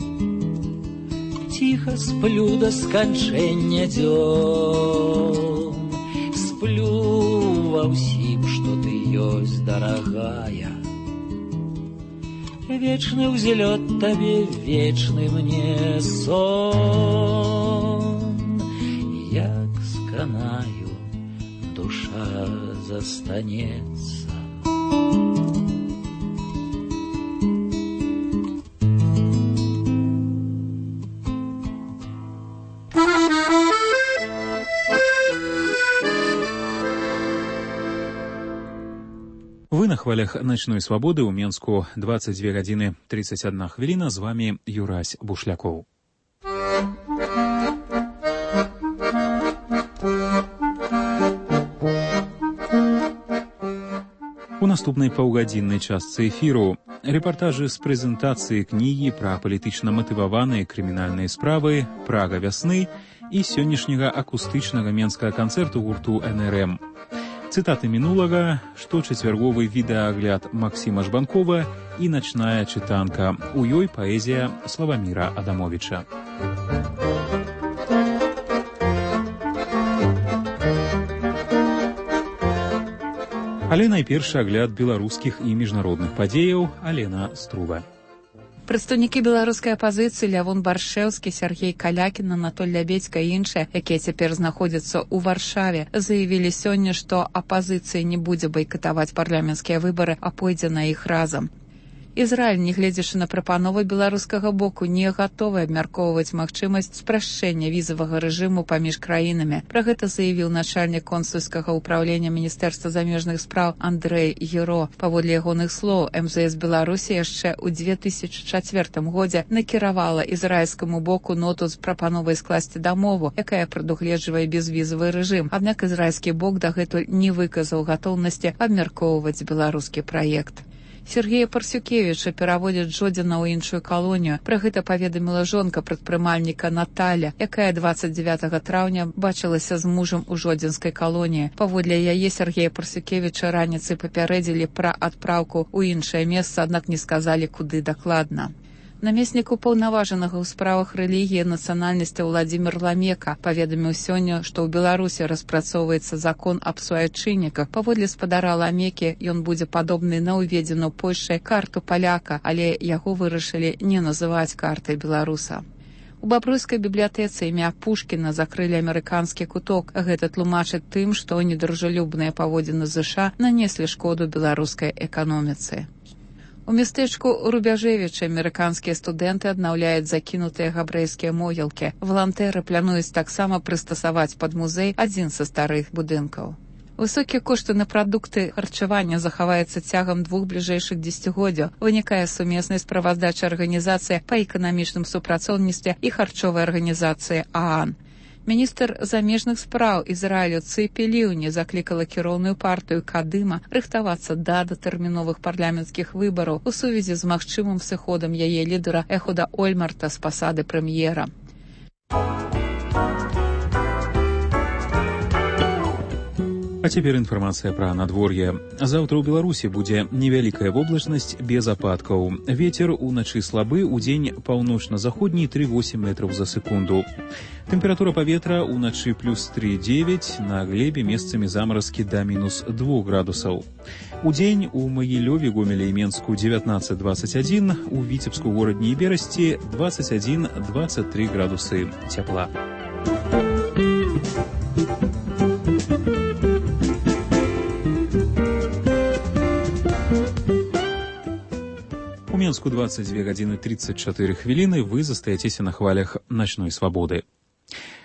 Ціха сплю да сканчэння дзён, сплю ва ўсім, што ты ёсць, дарагая. Вечны ўзлёт табе, вечны мне сон. Як сканаю, душа застанецца. Вы на хвалях «Ночной свободы» у Менску 22 гадзіны 31 хвіліна. З вами Юрась Бушлякоў. У наступнай паўгадзіннай частцы эфіру рэпартажы з прэзентацыі кнігі пра палітычна матываваныя крымінальныя справы, Прага вясны і сённяшняга акустычнага менскага канцэрту гурту НРМ. Цытаты мінулага, шточацвярговы відэаагляд Максіма Жбанкова і начная чытанка. У ёй паэзія Славаміра Адамовіча. Але найперш агляд беларускіх і міжнародных падзеяў. Алена Струва. Прадстаўнікі беларускай апазіцыі Лявон Баршэўскі, Сяргей Калякін, Анатоль Лябедзька і іншыя, якія цяпер знаходзяцца ў Варшаве, заявілі сёння, што апазіцыя не будзе байкатаваць парламенцкія выбары, а пойдзе на іх разам. Ізраіль, нягледзячы на прапановы беларускага боку, не гатовы абмяркоўваць магчымасць спрашчэння візавага рэжыму паміж краінамі. Пра гэта заявіў начальнік консульскага ўпраўлення Міністэрства замежных спраў Андрэй Еро. Паводле ягоных слоў, МЗС Беларусі яшчэ ў 2004 годзе накіравала ізраільскаму боку ноту з прапановай скласці дамову, якая прадугледжвае безвізавы рэжым. Аднак ізраільскі бок дагэтуль не выказаў гатоўнасці абмяркоўваць беларускі праект. Сергея Парсюкевіча пераводзяць Жодзіна ў іншую калонію. Пра гэта паведаміла жонка прадпрымальніка Наталя, якая 29 траўня бачылася з мужам у Жодзінскай калоніі. Паводле яе Сергея Парсюкевіча раніцай папярэдзілі пра адпраўку ў іншае месца, аднак не сказалі, куды дакладна. Намеснік упаўнаважанага ў справах рэлігіі і нацыянальнасці Владзімір Ламека паведаміў сёння, што ў Беларусі распрацоўваецца закон аб суайчынніках. Паводле спадара Ламекі ён будзе падобны на ўведзеную Польшай карту паляка, але яго вырашылі не называць картай беларуса. У бабруйскай бібліятэцы імя Пушкіна закрылі амерыканскі куток. Гэта тлумачыць тым, што недружалюбныя паводзіны ЗША нанеслі шкоду беларускай эканоміцы. У мястэчку Рубяжэвіча амерыканскія студэнты аднаўляюць закінутыя габрэйскія могілкі. Валантэры плануюць таксама прыстасаваць пад музей адзін са старых будынкаў. Высокія кошты на прадукты харчавання захаваюцца цягам 2 бліжэйшых дзесяцігоддзяў. Вынікае сумеснай справаздачы арганізацыі па эканамічным супрацоўніцтве і харчовай арганізацыі ААН. Міністр замежных спраў Ізраілю Цыпі Ліўні заклікала кіроўную партыю Кадыма рыхтавацца да датэрміновых парламенцкіх выбараў у сувязі з магчымым сыходам яе лідара Эхуда Ольмарта з пасады прэм'ера. А цяпер інфармацыя пра надвор'е. Заўтра ў Беларусі будзе невялікая воблачнасць без ападкаў. Вецер уначы слабы, удзень паўночна-заходні 3,8 метраў за секунду. Тэмпература паветра уначы плюс 3,9, на глебе месцамі замаразкі да мінус 2 градусаў. Удзень у Магілёве, Гомелі і Менску 19-21, у Віцебску, горадні і Берасці 21-23 градусы цяпла. У Менску 22 гадзіны 34 хвіліны. Вы застаецеся на хвалях «Ночной свободы».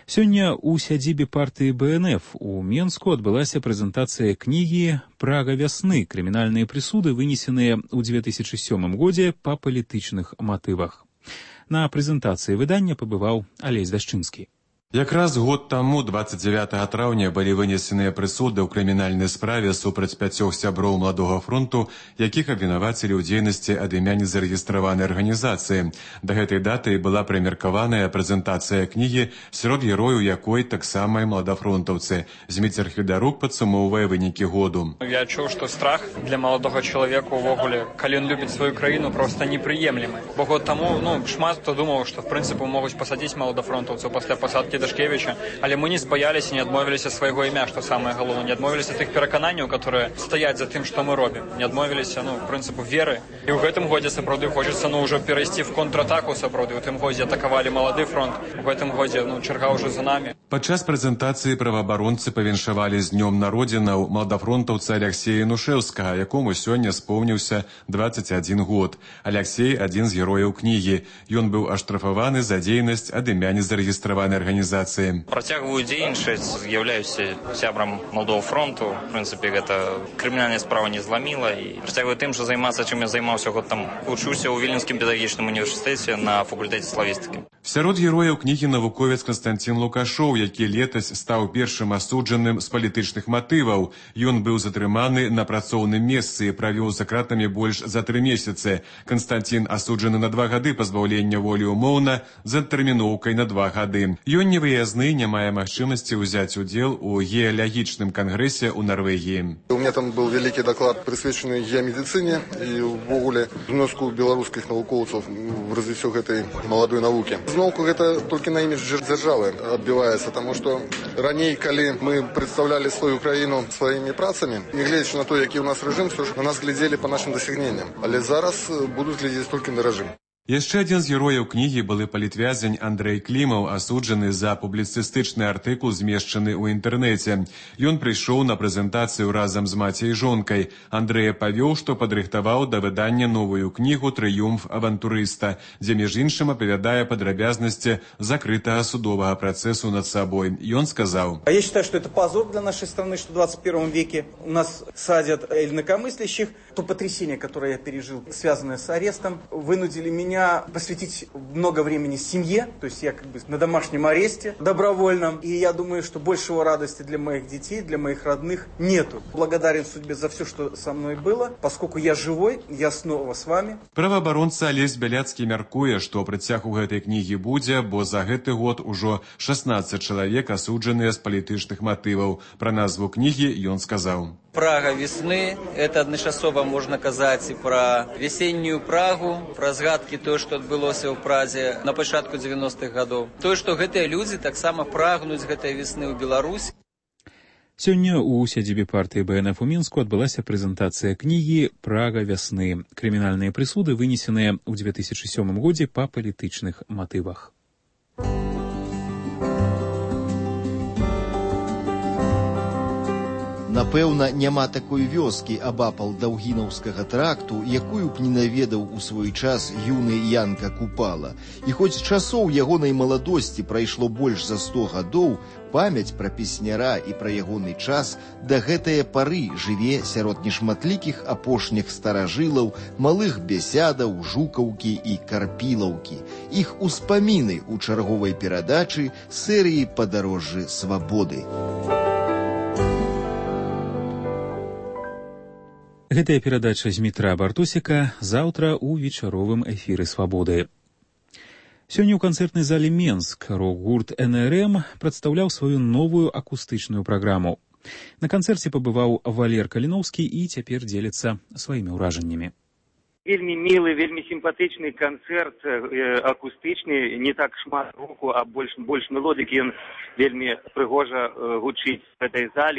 Сёння ў сядзібе партыі БНФ у Менску адбылася прэзентацыя кнігі «Прага вясны. Крымінальныя прысуды, вынесеныя ў 2007 годзе па палітычных матывах». На прэзентацыі выдання пабываў Алесь Дашчынскі. Якраз год таму, 29 траўня, былі вынесеныя прысуды ў крымінальнай справе супраць 5 сяброў Маладога фронту, якіх абвінавацілі ў дзейнасці ад імя незарэгістраванай арганізацыі. Да гэтай даты была прымеркаваная прэзентацыя кнігі, сярод герояў якой таксама і маладафронтаўцы. Зміцер Хведарук падсумоўвае вынікі году. Я чуў, што страх для маладога чалавека ўвогуле, калі ён любіць сваю краіну, проста непрыемлемы. Бо год таму, шмат хто думаў, што в прынцыпе могуць пасадзіць маладафронтаўцаў пасля пасадкі Дашкевіча, але мы не збаяліся, не адмовіліся свайго імя, што самае галоўнае, не адмовіліся тых перакананняў, которые стаяць за тым, што мы робім. Не адмовіліся, прынцыпу веры. І ў гэтым годзе сапраўды хочацца ўжо перайсці в контратаку сапраўды. У тым годзе атакавалі малады фронт. У гэтым годзе чарга ўжо за намі. Падчас прэзентацыі праваабаронцы павіншавалі з днём народзінаў маладафронтаўца Аляксея Нушэўскага, якому сёння споўніўся 21 год. Аляксей адзін з герояў кнігі. Ён быў аштрафаваны за дзейнасць ад імя незарэгістраванай арганізацыі. Працягваю дзейнічаць, з'яўляюся сябрам Маладога фронту. В прынцыпе, гэта крымінальная справа не зламіла. І працягваю тым, што займацца, чым я займаўся год таму. Вучуся ў Віленскім педагагічным універсітэце на факультэце славістыкі. Сярод герояў кнігі навуковец Канстантин Лукашоў, які летась стаў першым асуджаным з палітычных матываў. Ён быў затрыманы на працоўным месцы і правёў за кратамі больш за 3 месяцы. Канстантин асуджаны на 2 гады пазбаўлення волі умоўна з адтэрміноўкай на 2 гады. Ён невыязны, не мае магчымасці ўзяць удзел у геалагічным кангрэсе ў Нарвегіі. У меня там был великий доклад, присвеченный геомедицине и увогуле внеску белорусских навукоўцаў в развіццё гэтай маладой навукі. Зноўку гэта толькі на імідж дзяржавы адбіваецца, таму што раней, калі мы прадстаўлялі сваю краіну сваімі працамі, нягледзячы на то, які ў нас рэжым, все ж на нас глядзелі па нашым дасягненням. Але зараз будуць глядзець толькі на рэжым. Яшчэ адзін з герояў кнігі былы палітвязень Андрэй Клімаў, асуджаны за публіцыстычны артыкул, змешчаны ў інтэрнэце. Ён прыйшоў на прэзентацыю разам з маці і жонкай. Андрэя павёў, што падрыхтаваў да выдання новую кнігу «Трыумф авантурыста», дзе між іншым апавядае падрабязнасці закрытага судовага працэсу над сабой. Ён сказаў: Я считаю, что это позор для нашей страны, что в 21 веке у нас садят инакомыслящих. То потрясение, которое я пережил, связанное с арестом, вынудили меня посвятить много времени семье, то есть я на домашнем аресте добровольном, и я думаю, что большего радости для моих детей, для моих родных нету. Благодарен судьбе за все, что со мной было, поскольку я живой, я снова с вами. Праваабаронца Алесь Бяляцкі мяркуе, што працяг у гэтай кнігі будзе, бо за гэты год ужо 16 чалавек асуджаныя з палітычных матываў. Пра назву кнігі ён сказаў: Прага весны – это адначасова можна казаць і пра весеннюю Прагу, пра згадкі тое, што адбылося ў Прадзе на пачатку 90-х гадоў. Тое, што гэтыя людзі таксама прагнуць гэтай весны ў Беларусі. Сёння ў сядзібе партыі БНФ у Мінску адбылася прэзентацыя кнігі «Прага вясны. Крымінальныя прысуды, вынесеныя ў 2007 годзе па палітычных матывах». Напэўна, няма такой вёскі абапал Даўгінаўскага тракту, якую б не наведаў у свой час юны Янка Купала. І хоць часоў ягонай маладосці прайшло больш за 100 гадоў, памяць пра песняра і пра ягоны час да гэтае пары жыве сярод нешматлікіх апошніх старажылаў, малых бесядаў, жукаўкі і карпілаўкі. Іх успаміны ў чарговай перадачы серыі «Падарожжы свабоды». Гэтая перадача з метра Бартусіка заўтра ў вечаровым эфіры «Свабоды». Сёння ў канцэртнай зале Менск рок-гурт НРМ прадстаўляў сваю новую акустычную праграму. На канцэрце пабываў Валер Каліноўскі і цяпер дзеліцца сваімі ўражаннямі. Вельмі мілы, вельмі сімпатычны канцэрт, акустычны, не так шмат року, а больш мелодыкі, ён вельмі прыгожа гучыць в этой зале.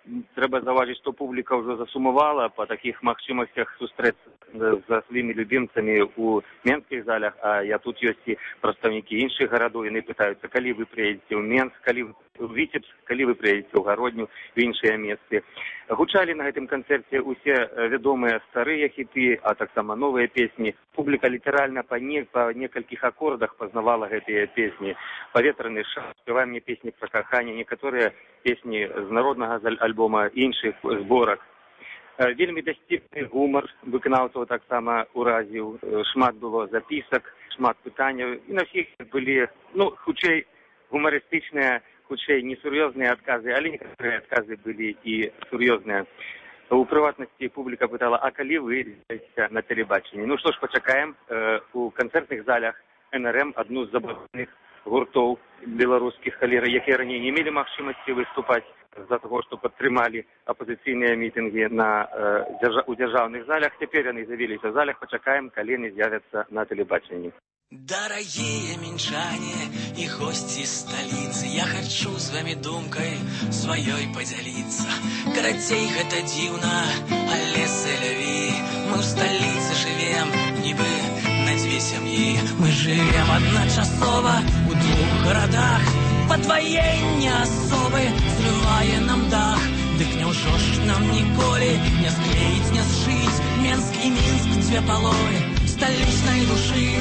трэба заўважыць, што публіка ўжо засумавала па такіх магчымасцях сустрэцца за сваімі любімцамі ў менскіх залях, а я тут ёсць і прадстаўнікі іншых гарадоў, яны пытаюцца, калі вы прыедзеце ў Менск, калі вы ў Віцебск, калі вы прыедзеце ў Гародню, в іншыя месцы. Гучалі на гэтым канцэрце ўсе вядомыя старыя хіты, а таксама новыя песні. Публіка літаральна па некалькіх акордах пазнавала гэтыя песні. «Паветраны шар», «Спявай мне песні пра каханне», некаторыя песні з народнага альбома, іншых зборак. Вельмі дасціпны гумар выканаўцаў таксама уразіў. Шмат было запісак, шмат пытанняў. І на ўсіх былі, хутчэй гумарыстычныя, хутчэй несур'ёзныя адказы, але некаторыя адказы былі і сур'ёзныя. У прыватнасці публіка пытала, а калі вы ідзеце на тэлебачанні? Ну што ж, пачакаем. У канцэртных залях НРМ адну з забаўных гуртоў беларускіх, якія раней не мелі магчымасці выступаць з-за таго, што падтрымалі апазіцыйныя мітынгі у дзяржаўных залях. Цяпер яны з'явіліся в залях. Пачакаем, калі яны з'явяцца на тэлебачанні. Дорогие минчане и гости столицы, я хочу с вами думкой своей поделиться. Карацей, гэта дзіўна, але сэляві. Мы в столице живем, нібы на две семьи. Мы живем одночасово у двух городах. Подвоение особы зрывае нам дах. Дык няўжо ж нам ніколі не склеіць, не сшыць Менск і Мінск, дзве паловы сталічнай душы.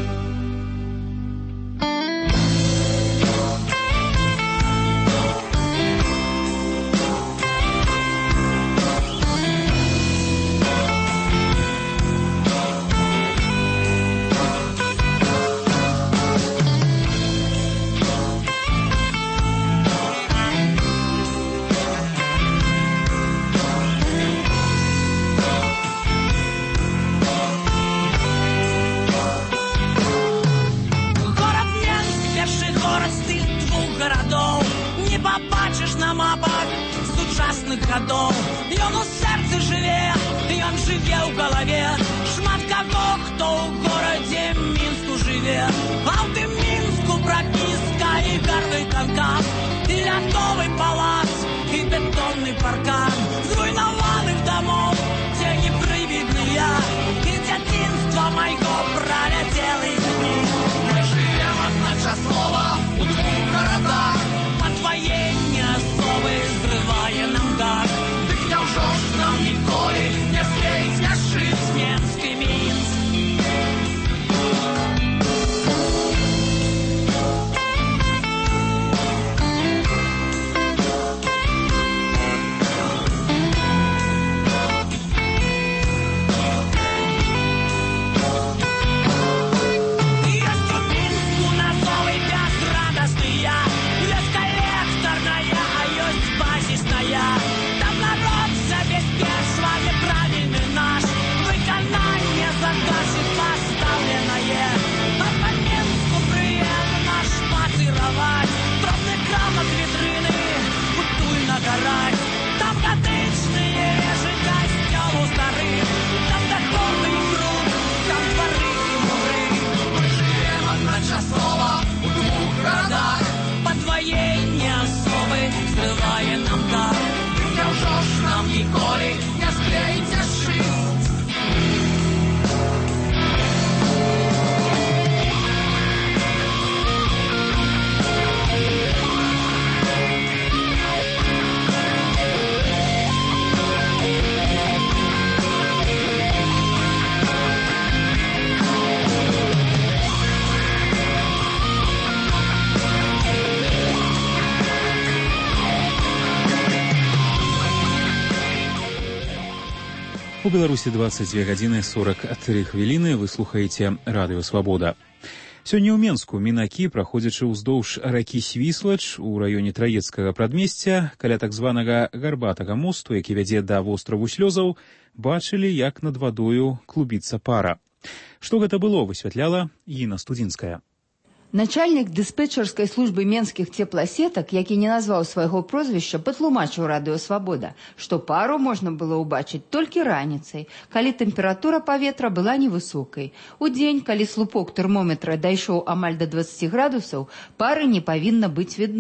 Гадоў. Ён у сэрцы жыве, ён жыве ў галаве. Шмат каго, хто ў горадзе Мінску жыве. А ў тым Мінску прапіска і гарны канкас, і лядовы палац, і бетонны паркан зруйнаваных дамоў, дзе не прывідны я, і дзяцінства майго праляцелы дні. Мы жывем адначасова у двух гарадах. Падваенне асобы зрывае нам дах. Дык няўжо ж нам ніколі не склеіць, не сшыць Менск і Мінск. Там готычныя вежы касцёлу старых, там дахорны круг, там двары і муры. Мы живем одночасово у двух городах. Подвоение особы зрывае нам дах. Няўжо ж нам ніколі не склеіць, не сшыць. У Беларусі 22 гадзіны 43 хвіліны. Вы слухаеце радыё «Свабода». Сёння ў Менску мінакі, праходзячы ўздоўж ракі Свіслач у раёне Траецкага прадмесця, каля так званага гарбатага мосту, які вядзе да востраву Слёзаў, бачылі, як над вадою клубіцца пара. Што гэта было, высвятляла Інна Студзінская. Начальник дыспетчерской службы менскіх теплосетак, які не назваў свайго прозвішча, патлумачыў радыё «Свабода», што пару можна было ўбачыць толькі раніцай, калі тэмпература паветра была невысокай. У дзень, калі слупок тэрмометра дайшоў амаль да 20 градусаў, пары не павінна быць відно.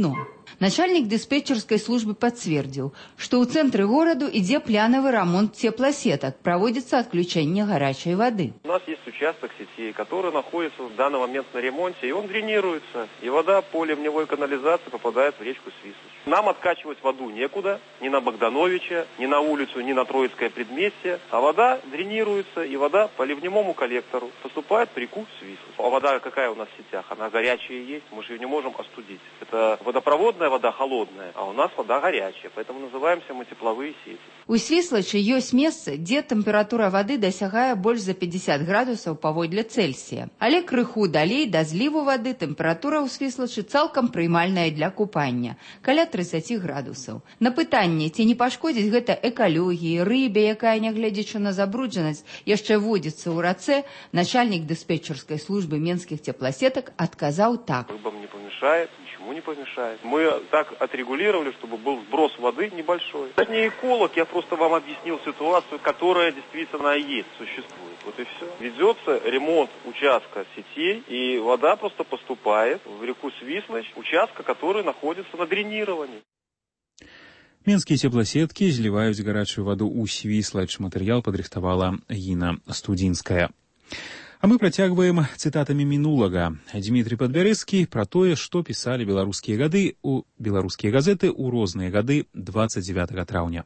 Начальник диспетчерской службы подтвердил, что у центра города идет плановый ремонт теплосеток, проводится отключение горячей воды. У нас есть участок сети, который находится в данный момент на ремонте, и он дренируется, и вода по ливневой канализации попадает в речку Свислочь. Нам откачивать воду некуда, ни на Богдановича, ни на улицу, ни на Троицкое предместье, а вода дренируется, и вода по ливневому коллектору поступает в реку Свислочь. А вода какая у нас в сетях? Она горячая есть, мы же ее не можем остудить. Это водопроводная вода холодная, а у нас вода горячая, поэтому называемся мы тепловые сети. У Свислочи есть место, где температура воды досягае больше за 50 градусов паводле Цельсия. Але крыху далей до зливу воды температура у Свислочи цалкам приймальная для купання, каля 30 градусов. На пытанне, ці не пашкодзіць гэта экалогіі, рыбе, якая, нягледзячы на забруджанасць, яшчэ водзіцца ў рацэ, начальник диспетчерской службы менских теплосеток отказал так. Рыбам не помешает, ничему не помешает. Мы так отрегулировали, чтобы был сброс воды небольшой. Я не эколог, я просто вам объяснил ситуацию, которая действительно есть, существует. Вот и все. Ведется ремонт участка сетей, и вода просто поступает в реку Свислочь, участка, который находится на дренировании. Менские теплосетки зливаюць гарячую воду ў Свислочь. Матэрыял падрыхтавала Інна Студзінская. А мы працягваем цытатамі мінулага. Дмітрий Падбярэзкі пра тое, што пісалі беларускія газеты ў розныя гады 29 траўня.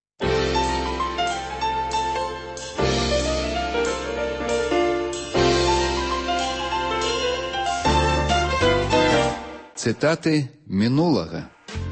Цытаты мінулага.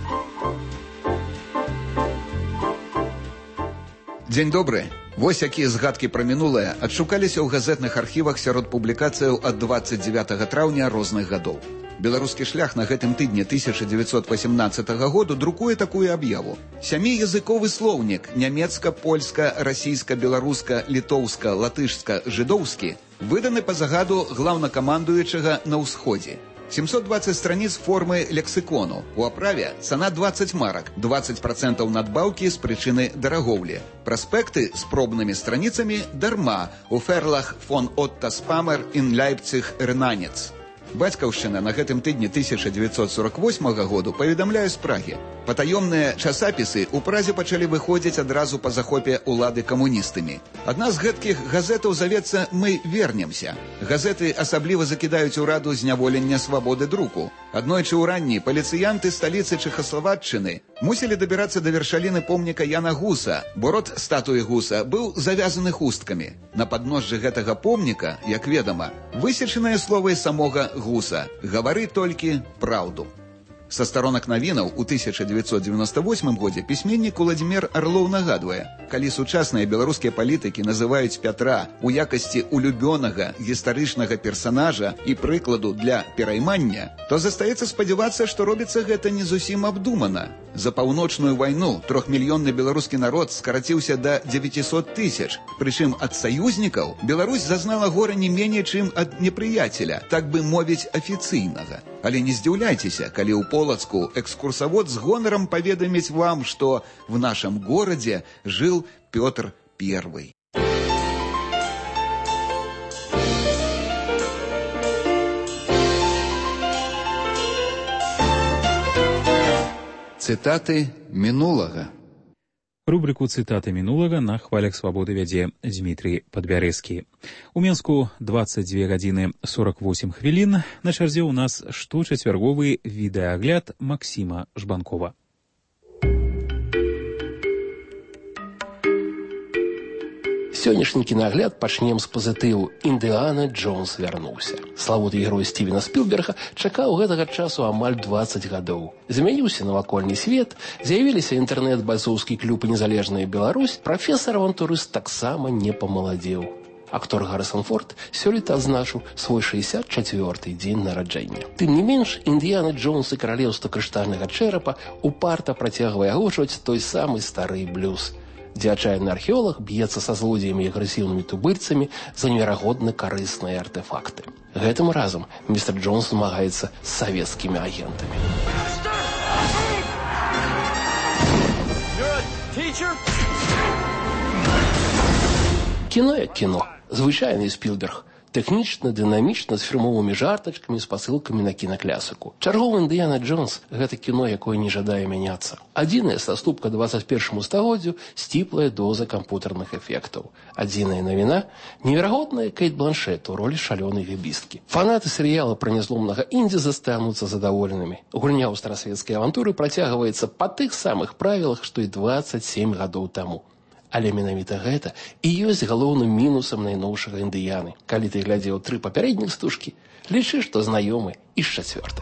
Дзень добры. Вось якія згадкі пра мінулае адшукаліся ў газетных архівах сярод публікацыяў ад 29 траўня розных гадоў. Беларускі шлях на гэтым тыдні 1918 году друкуе такую аб'яву. Сяміязыковы слоўнік нямецка, польска, расійска, беларуска, літоўска, латышска, жыдоўскі выданы па загаду глаўнакамандуючага на ўсходзе. 720 страниц формы лексикону. У оправе цена 20 марок, 20% надбавки с причины дороговли. Проспекты с пробными страницами дарма у Ферлах фон Отто Спамер ин Лейпциг Рнанец. Бацькаўшчына на гэтым тыдні 1948 году паведамляе з Прагі. Патаёмныя часапісы ў Празе пачалі выходзіць адразу па захопе ўлады камуністамі. Адна з гэткіх газетаў завецца «Мы вернемся». Газеты асабліва закідаюць ураду зняволення свабоды друку. Аднойчы ўранні паліцыянты сталіцы Чэхаславаччыны мусілі дабірацца да вяршаліны помніка Яна Гуса, бо рот статуі Гуса быў завязаны хусткамі. На падножжы гэтага помніка, як ведама, высечаныя словы самога Гуса «Гавары толькі праўду». Са старонак навінаў у 1998 годзе пісьменнік Уладзімір Арлоў нагадвае, калі сучасныя беларускія палітыкі называюць Пятра у якасці улюбёнага гістарычнага персанажа і прыкладу для пераймання, то застаецца спадзявацца, што робіцца гэта не зусім абдумана. За паўночную вайну 3-мільённы беларускі народ скараціўся да 900 000, прычым ад саюзнікаў Беларусь зазнала гора не меней, чым ад непрыяцеля, так бы мовіць афіцыйнага. Але не здзіўляйцеся, калі ў Полацку экскурсавод з гонарам паведаміць вам, што в нашем городе жил Петр I. Цытаты мінулага. Рубрику «Цитаты мінулага» на хвалях свабоды вядзе Дмітрий Падбярэзкі. У Менску 22 гадзіны 48 хвілін. На чарзе ў нас шточацвярговы відэаагляд Максіма Жбанкова. Сённяшні кінагляд пачнем з пазітыву. Індыана Джонс вярнуўся. Славуты герой Стівена Спілберга чакаў гэтага часу амаль 20 гадоў. Змяніўся навакольны свет, з'явіліся інтэрнэт, байцоўскі клуб і незалежная Беларусь, прафесар-авантурыст таксама не памаладзеў. Актор Гаррысон Форд сёлета адзначыў свой 64-й дзень нараджэння. Тым не менш, Індыяна Джонс і каралеўства крыштальнага чэрапа упарта працягвае агучваць той самы стары блюз, дзе адчайны археолог б'ецца са злодзеямі і агрэсіўнымі тубыльцамі за неверагодна карысныя артефакты. Гэтым разам містер Джонс змагаецца з савецкімі агентамі. Кіно як кіно. Звычайны Спілберг. Тэхнічна, дынамічна, з фірмовымі жартачкамі, з пасылкамі на кінаклясыку. Чарговы «Індыяна Джонс» – гэта кіно, якое не жадае мяняцца. Адзіная саступка 21 стагоддзю – сціплая доза кампутарных эфектаў. Адзіная навіна – неверагодная Кейт Бланшет у ролі шалёнай гэбісткі. Фанаты серыяла пра нязломнага індзі застануцца задаволенымі. Гульня ў старасветскай авантуры працягваецца па тых самых правілах, што і 27 гадоў таму. Але менавіта гэта і ёсць галоўным мінусам найноўшага «Індыяны». Калі ты глядзеў 3 папярэдніх стужкі, лічы, што знаёмы і з 4-й.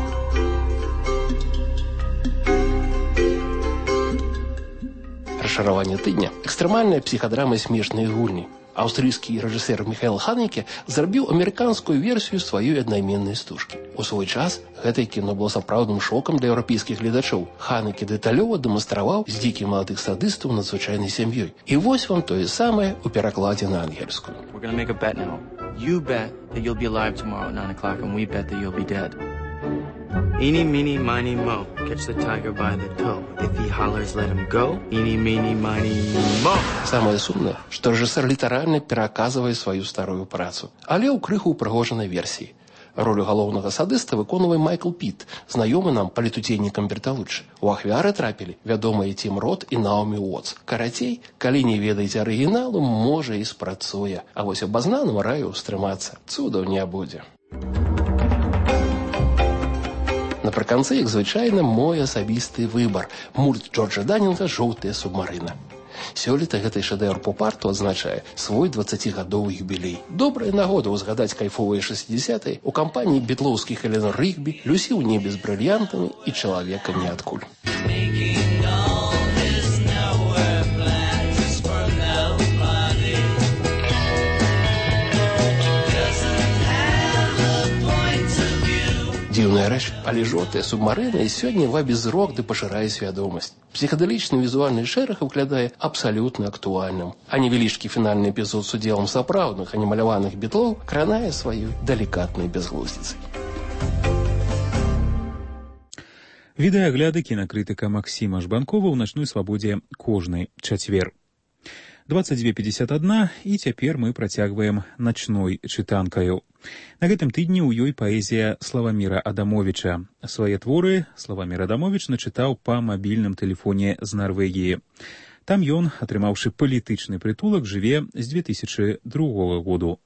Расчараванне тыдня – экстрэмальная псіхадрама «Смешныя гульні». Аўстрыйскі рэжысэр Міхаэл Ханеке зрабіў амерыканскую версію сваёй аднайменнай стужкі. У свой час гэтае кіно было сапраўдным шокам для еўрапейскіх гледачоў. Ханеке дэталёва дэманстраваў з дзікім маладых садыстаў надзвычайнай сям'ёй. І вось вам тое самае ў перакладзе на ангельскую. We're gonna make a bet now. You bet that you'll be alive tomorrow at 9 o'clock, and we bet that you'll be dead. Eeny, meeny, miny, mo. Catch the tiger by the toe. If he hollers, let him go. Eeny, meeny, miny, mo. Самае сумнае, што рэжысэр літаральна пераказвае сваю старую працу, але ў крыху ўпрыгожанай версіі. Ролю галоўнага садыста выконвае Майкл Піт, знаёмы нам палітуцейнікам Берталуччы. У ахвяры трапілі вядомыя Тім Рот і Наомі Уотс. Карацей, калі не ведаеце арыгіналу, можа і спрацуе. А вось абазнаным раю стрымацца. Цудаў не будзе. Напрыканцы, як звычайна, мой асабісты выбар. Мульт Джорджа Данінга «Жоўтая субмарына». Сёлета гэты шэдэўр поп-арту адзначае свой 20-гадовы юбілей. Добрая нагода ўзгадаць кайфовыя 60-е у кампаніі бітлоўскіх Эленор Ригбі, Люсі ў небе з брыльянтамі і чалавека ніадкуль. Дзіўная рэч, але «Жоўтая субмарына» і сёння ва безрок ды пашырае свядомасць. Псіхадэлічны візуальны шэраг выглядае абсалютна актуальным, а невялічкі фінальны эпізод з удзелам сапраўдных, а не маляваных бітлоў кранае сваёй далікатнай бязглуздзіцай. Відэагляды кінакрытыка Максіма Жбанкова ў начной свабодзе кожны чацвер. 22:51, і цяпер мы працягваем начной чытанкаю. На гэтым тыдні ў ёй паэзія Славаміра Адамовіча. Свае творы Славамір Адамовіч начытаў па мабільным тэлефоне з Нарвегіі. Там ён, атрымаўшы палітычны прытулак, жыве з 2002 году.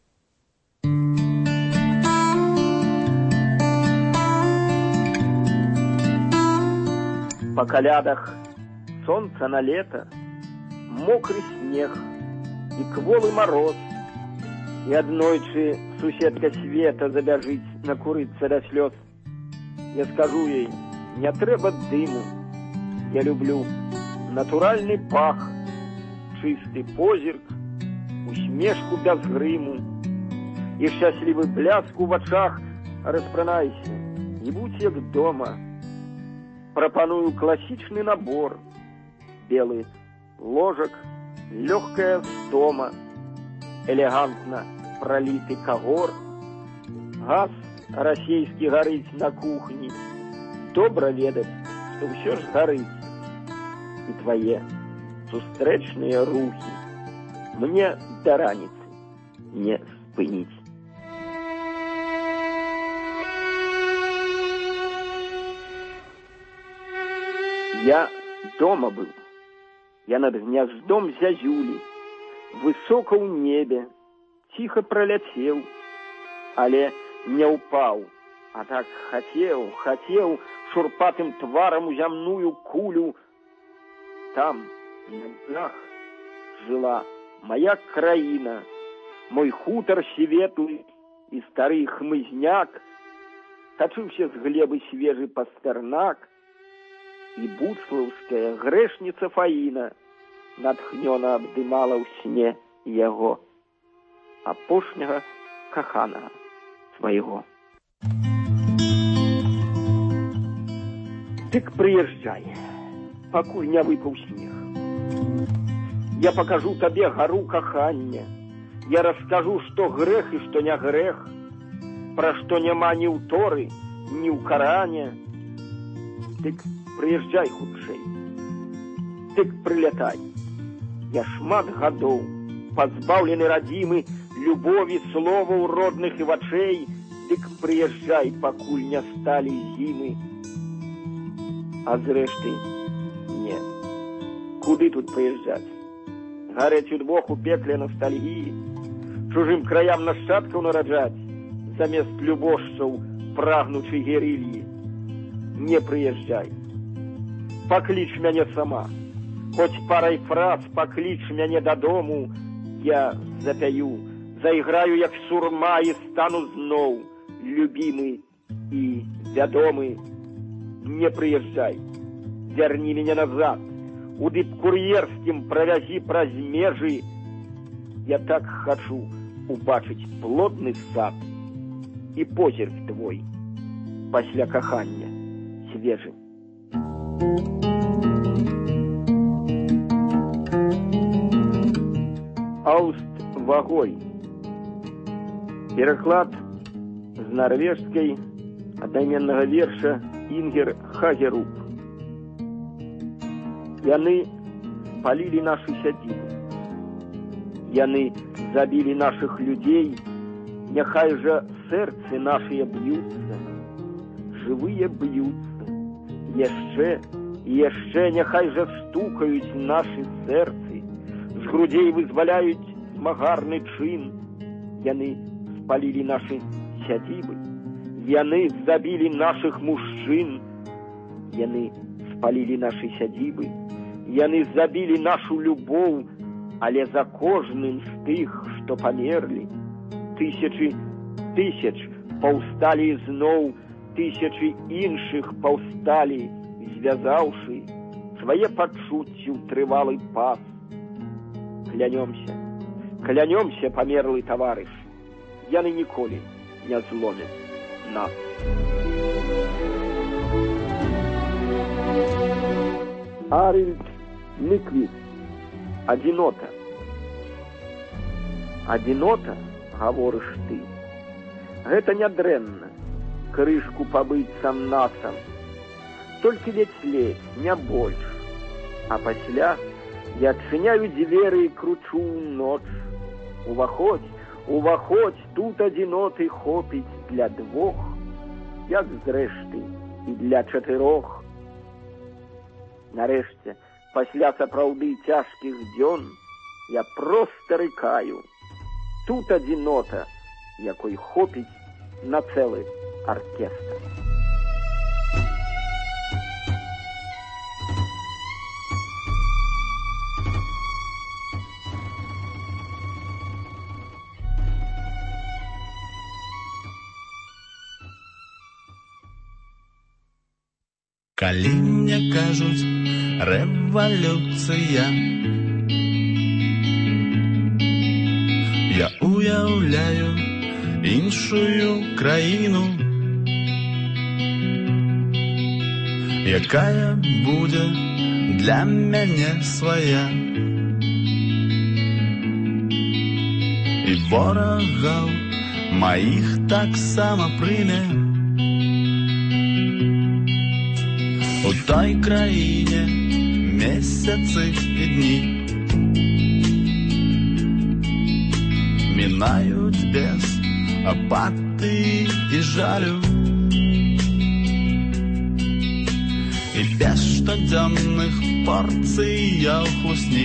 По калядах солнце на лето, мокрый снег и кволый мороз, и аднойчы суседка Света забяжыць накурыцца да слёз. Я скажу ей, не трэба дыму, я люблю натуральный пах, чисты позірк, усмешку без грыму и счастливый бляск у вачах. Распранайся, не будь як дома. Пропоную классичный набор: белый ложек, легкая стома, элегантно пролитый когор, газ российский горыць на кухне. Добра ведаць, что все ж горыць, и твои сустрэчные руки мне до раницы не спынить. Я дома был. Я над гнездом зязюли, высоко ў небе, ціха проляцеў, але не ўпаў, а так хацеў шурпатым тварам у зямную кулю. Там, на днях, жила моя краіна, мой хутар светлый і стары хмызняк, точыўся з глебы свежы пастернак, и буцлаўская грэшніца Фаіна натхнёна абдымала ў сне яго, апошняга каханага свайго. Дык прыязджай, пакуль не выпаў снег. Я покажу табе гару кахання, я раскажу, што грэх і што не грэх, пра што няма ні ў Торы, ні ў Каране. Дык прыязджай хутчэй, дык прылятай. Я шмат гадоў, пазбаўлены радзімы, любові, словаў родных і вачэй, дык прыязджай, пакуль не сталі зімы. А зрэшты, не. Куды тут прыязджаць? Гарэць удвох у пекле ностальгіі, чужым краям нашчадкаў нараджаць, замест любошчаў прагнучай герильі. Не прыязджай. Пакліч мяне сама. Хоць парай фраз пакліч мяне дадому, я запяю, заіграю, як сурма, і стану зноў любімы і вядомы. Не прыязджай, вярні мяне назад, у дып кур'ерскім правязі праз межы. Я так хачу убачыць плодны сад і позірк твой пасля кахання свежы. Ауст Вагой. Пераклад з нарвежскай аднайменнага верша Ингер Хагеруп. Яны спалілі нашы сядзібы. Яны забілі нашых людзей, няхай жа сэрцы нашыя б'юцца, жывыя б'юцца, яшчэ і яшчэ няхай жа стукаюць нашы сэрцы, з грудзей вызваляюць змагарны чын. Яны спалілі нашы сядзібы, яны забілі нашых мужчын, яны спалілі нашы сядзібы, яны забілі нашу любоў, але за кожным з тых, што памерлі, тысячы тысяч паўсталі зноў, тысячы іншых паўсталі, звязаўшы свае пачуцці ў трывалы пас. Клянёмся, клянёмся, памерлы таварыш, яны ніколі не зломяць нас. Арильд Ликвид. Одинота. Одинота, гаворыш ты. Гэта нядрэнна, крышку пабыць сам-насам. Толькі ледзь-ледзь, не больш. А пасля я адчыняю дзверы і кручу ноч. Уваходзь, уваходзь, тут адзіноты хопіць для двох, як зрэшты і для чатырох. Нарэшце, пасля сапраўды цяжкіх дзён, я проста рыкаю. Тут адзінота, якой хопіць на цэлы аркестр. Калі мне кажуць рэвалюцыя, я уяўляю іншую краіну, якая будзе для мяне свая. І ворагаў маіх таксама прыме. У той краіне месяцы і дні мінаюць без апатыі і жалю, і без штодзённых порцыяў хлусні,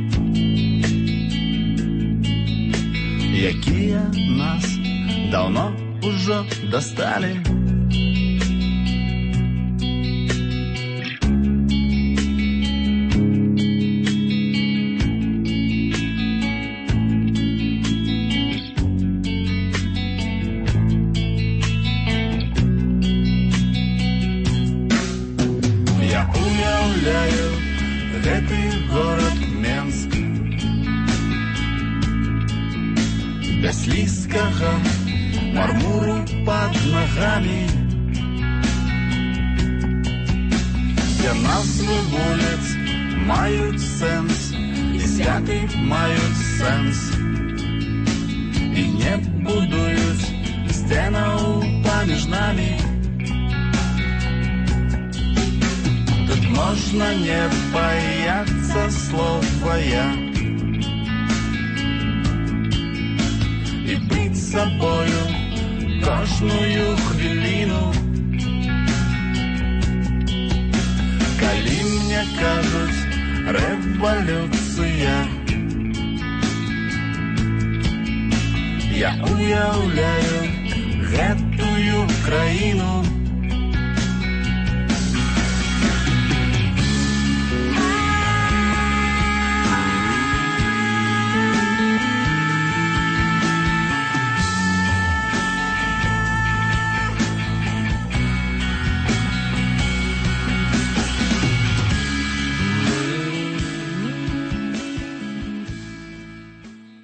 якія нас даўно ўжо дасталі. Гэты горад Менск, без слізкага мармуру пад нагамі, дзе назвы вуліц маюць сэнс, і святы маюць сэнс, і не будуюць сценаў паміж намі. Можно не бояться слова «я». сабою кожную хвіліну. Калі мне кажуць рэвалюцыя, я уяўляю гэтую краіну.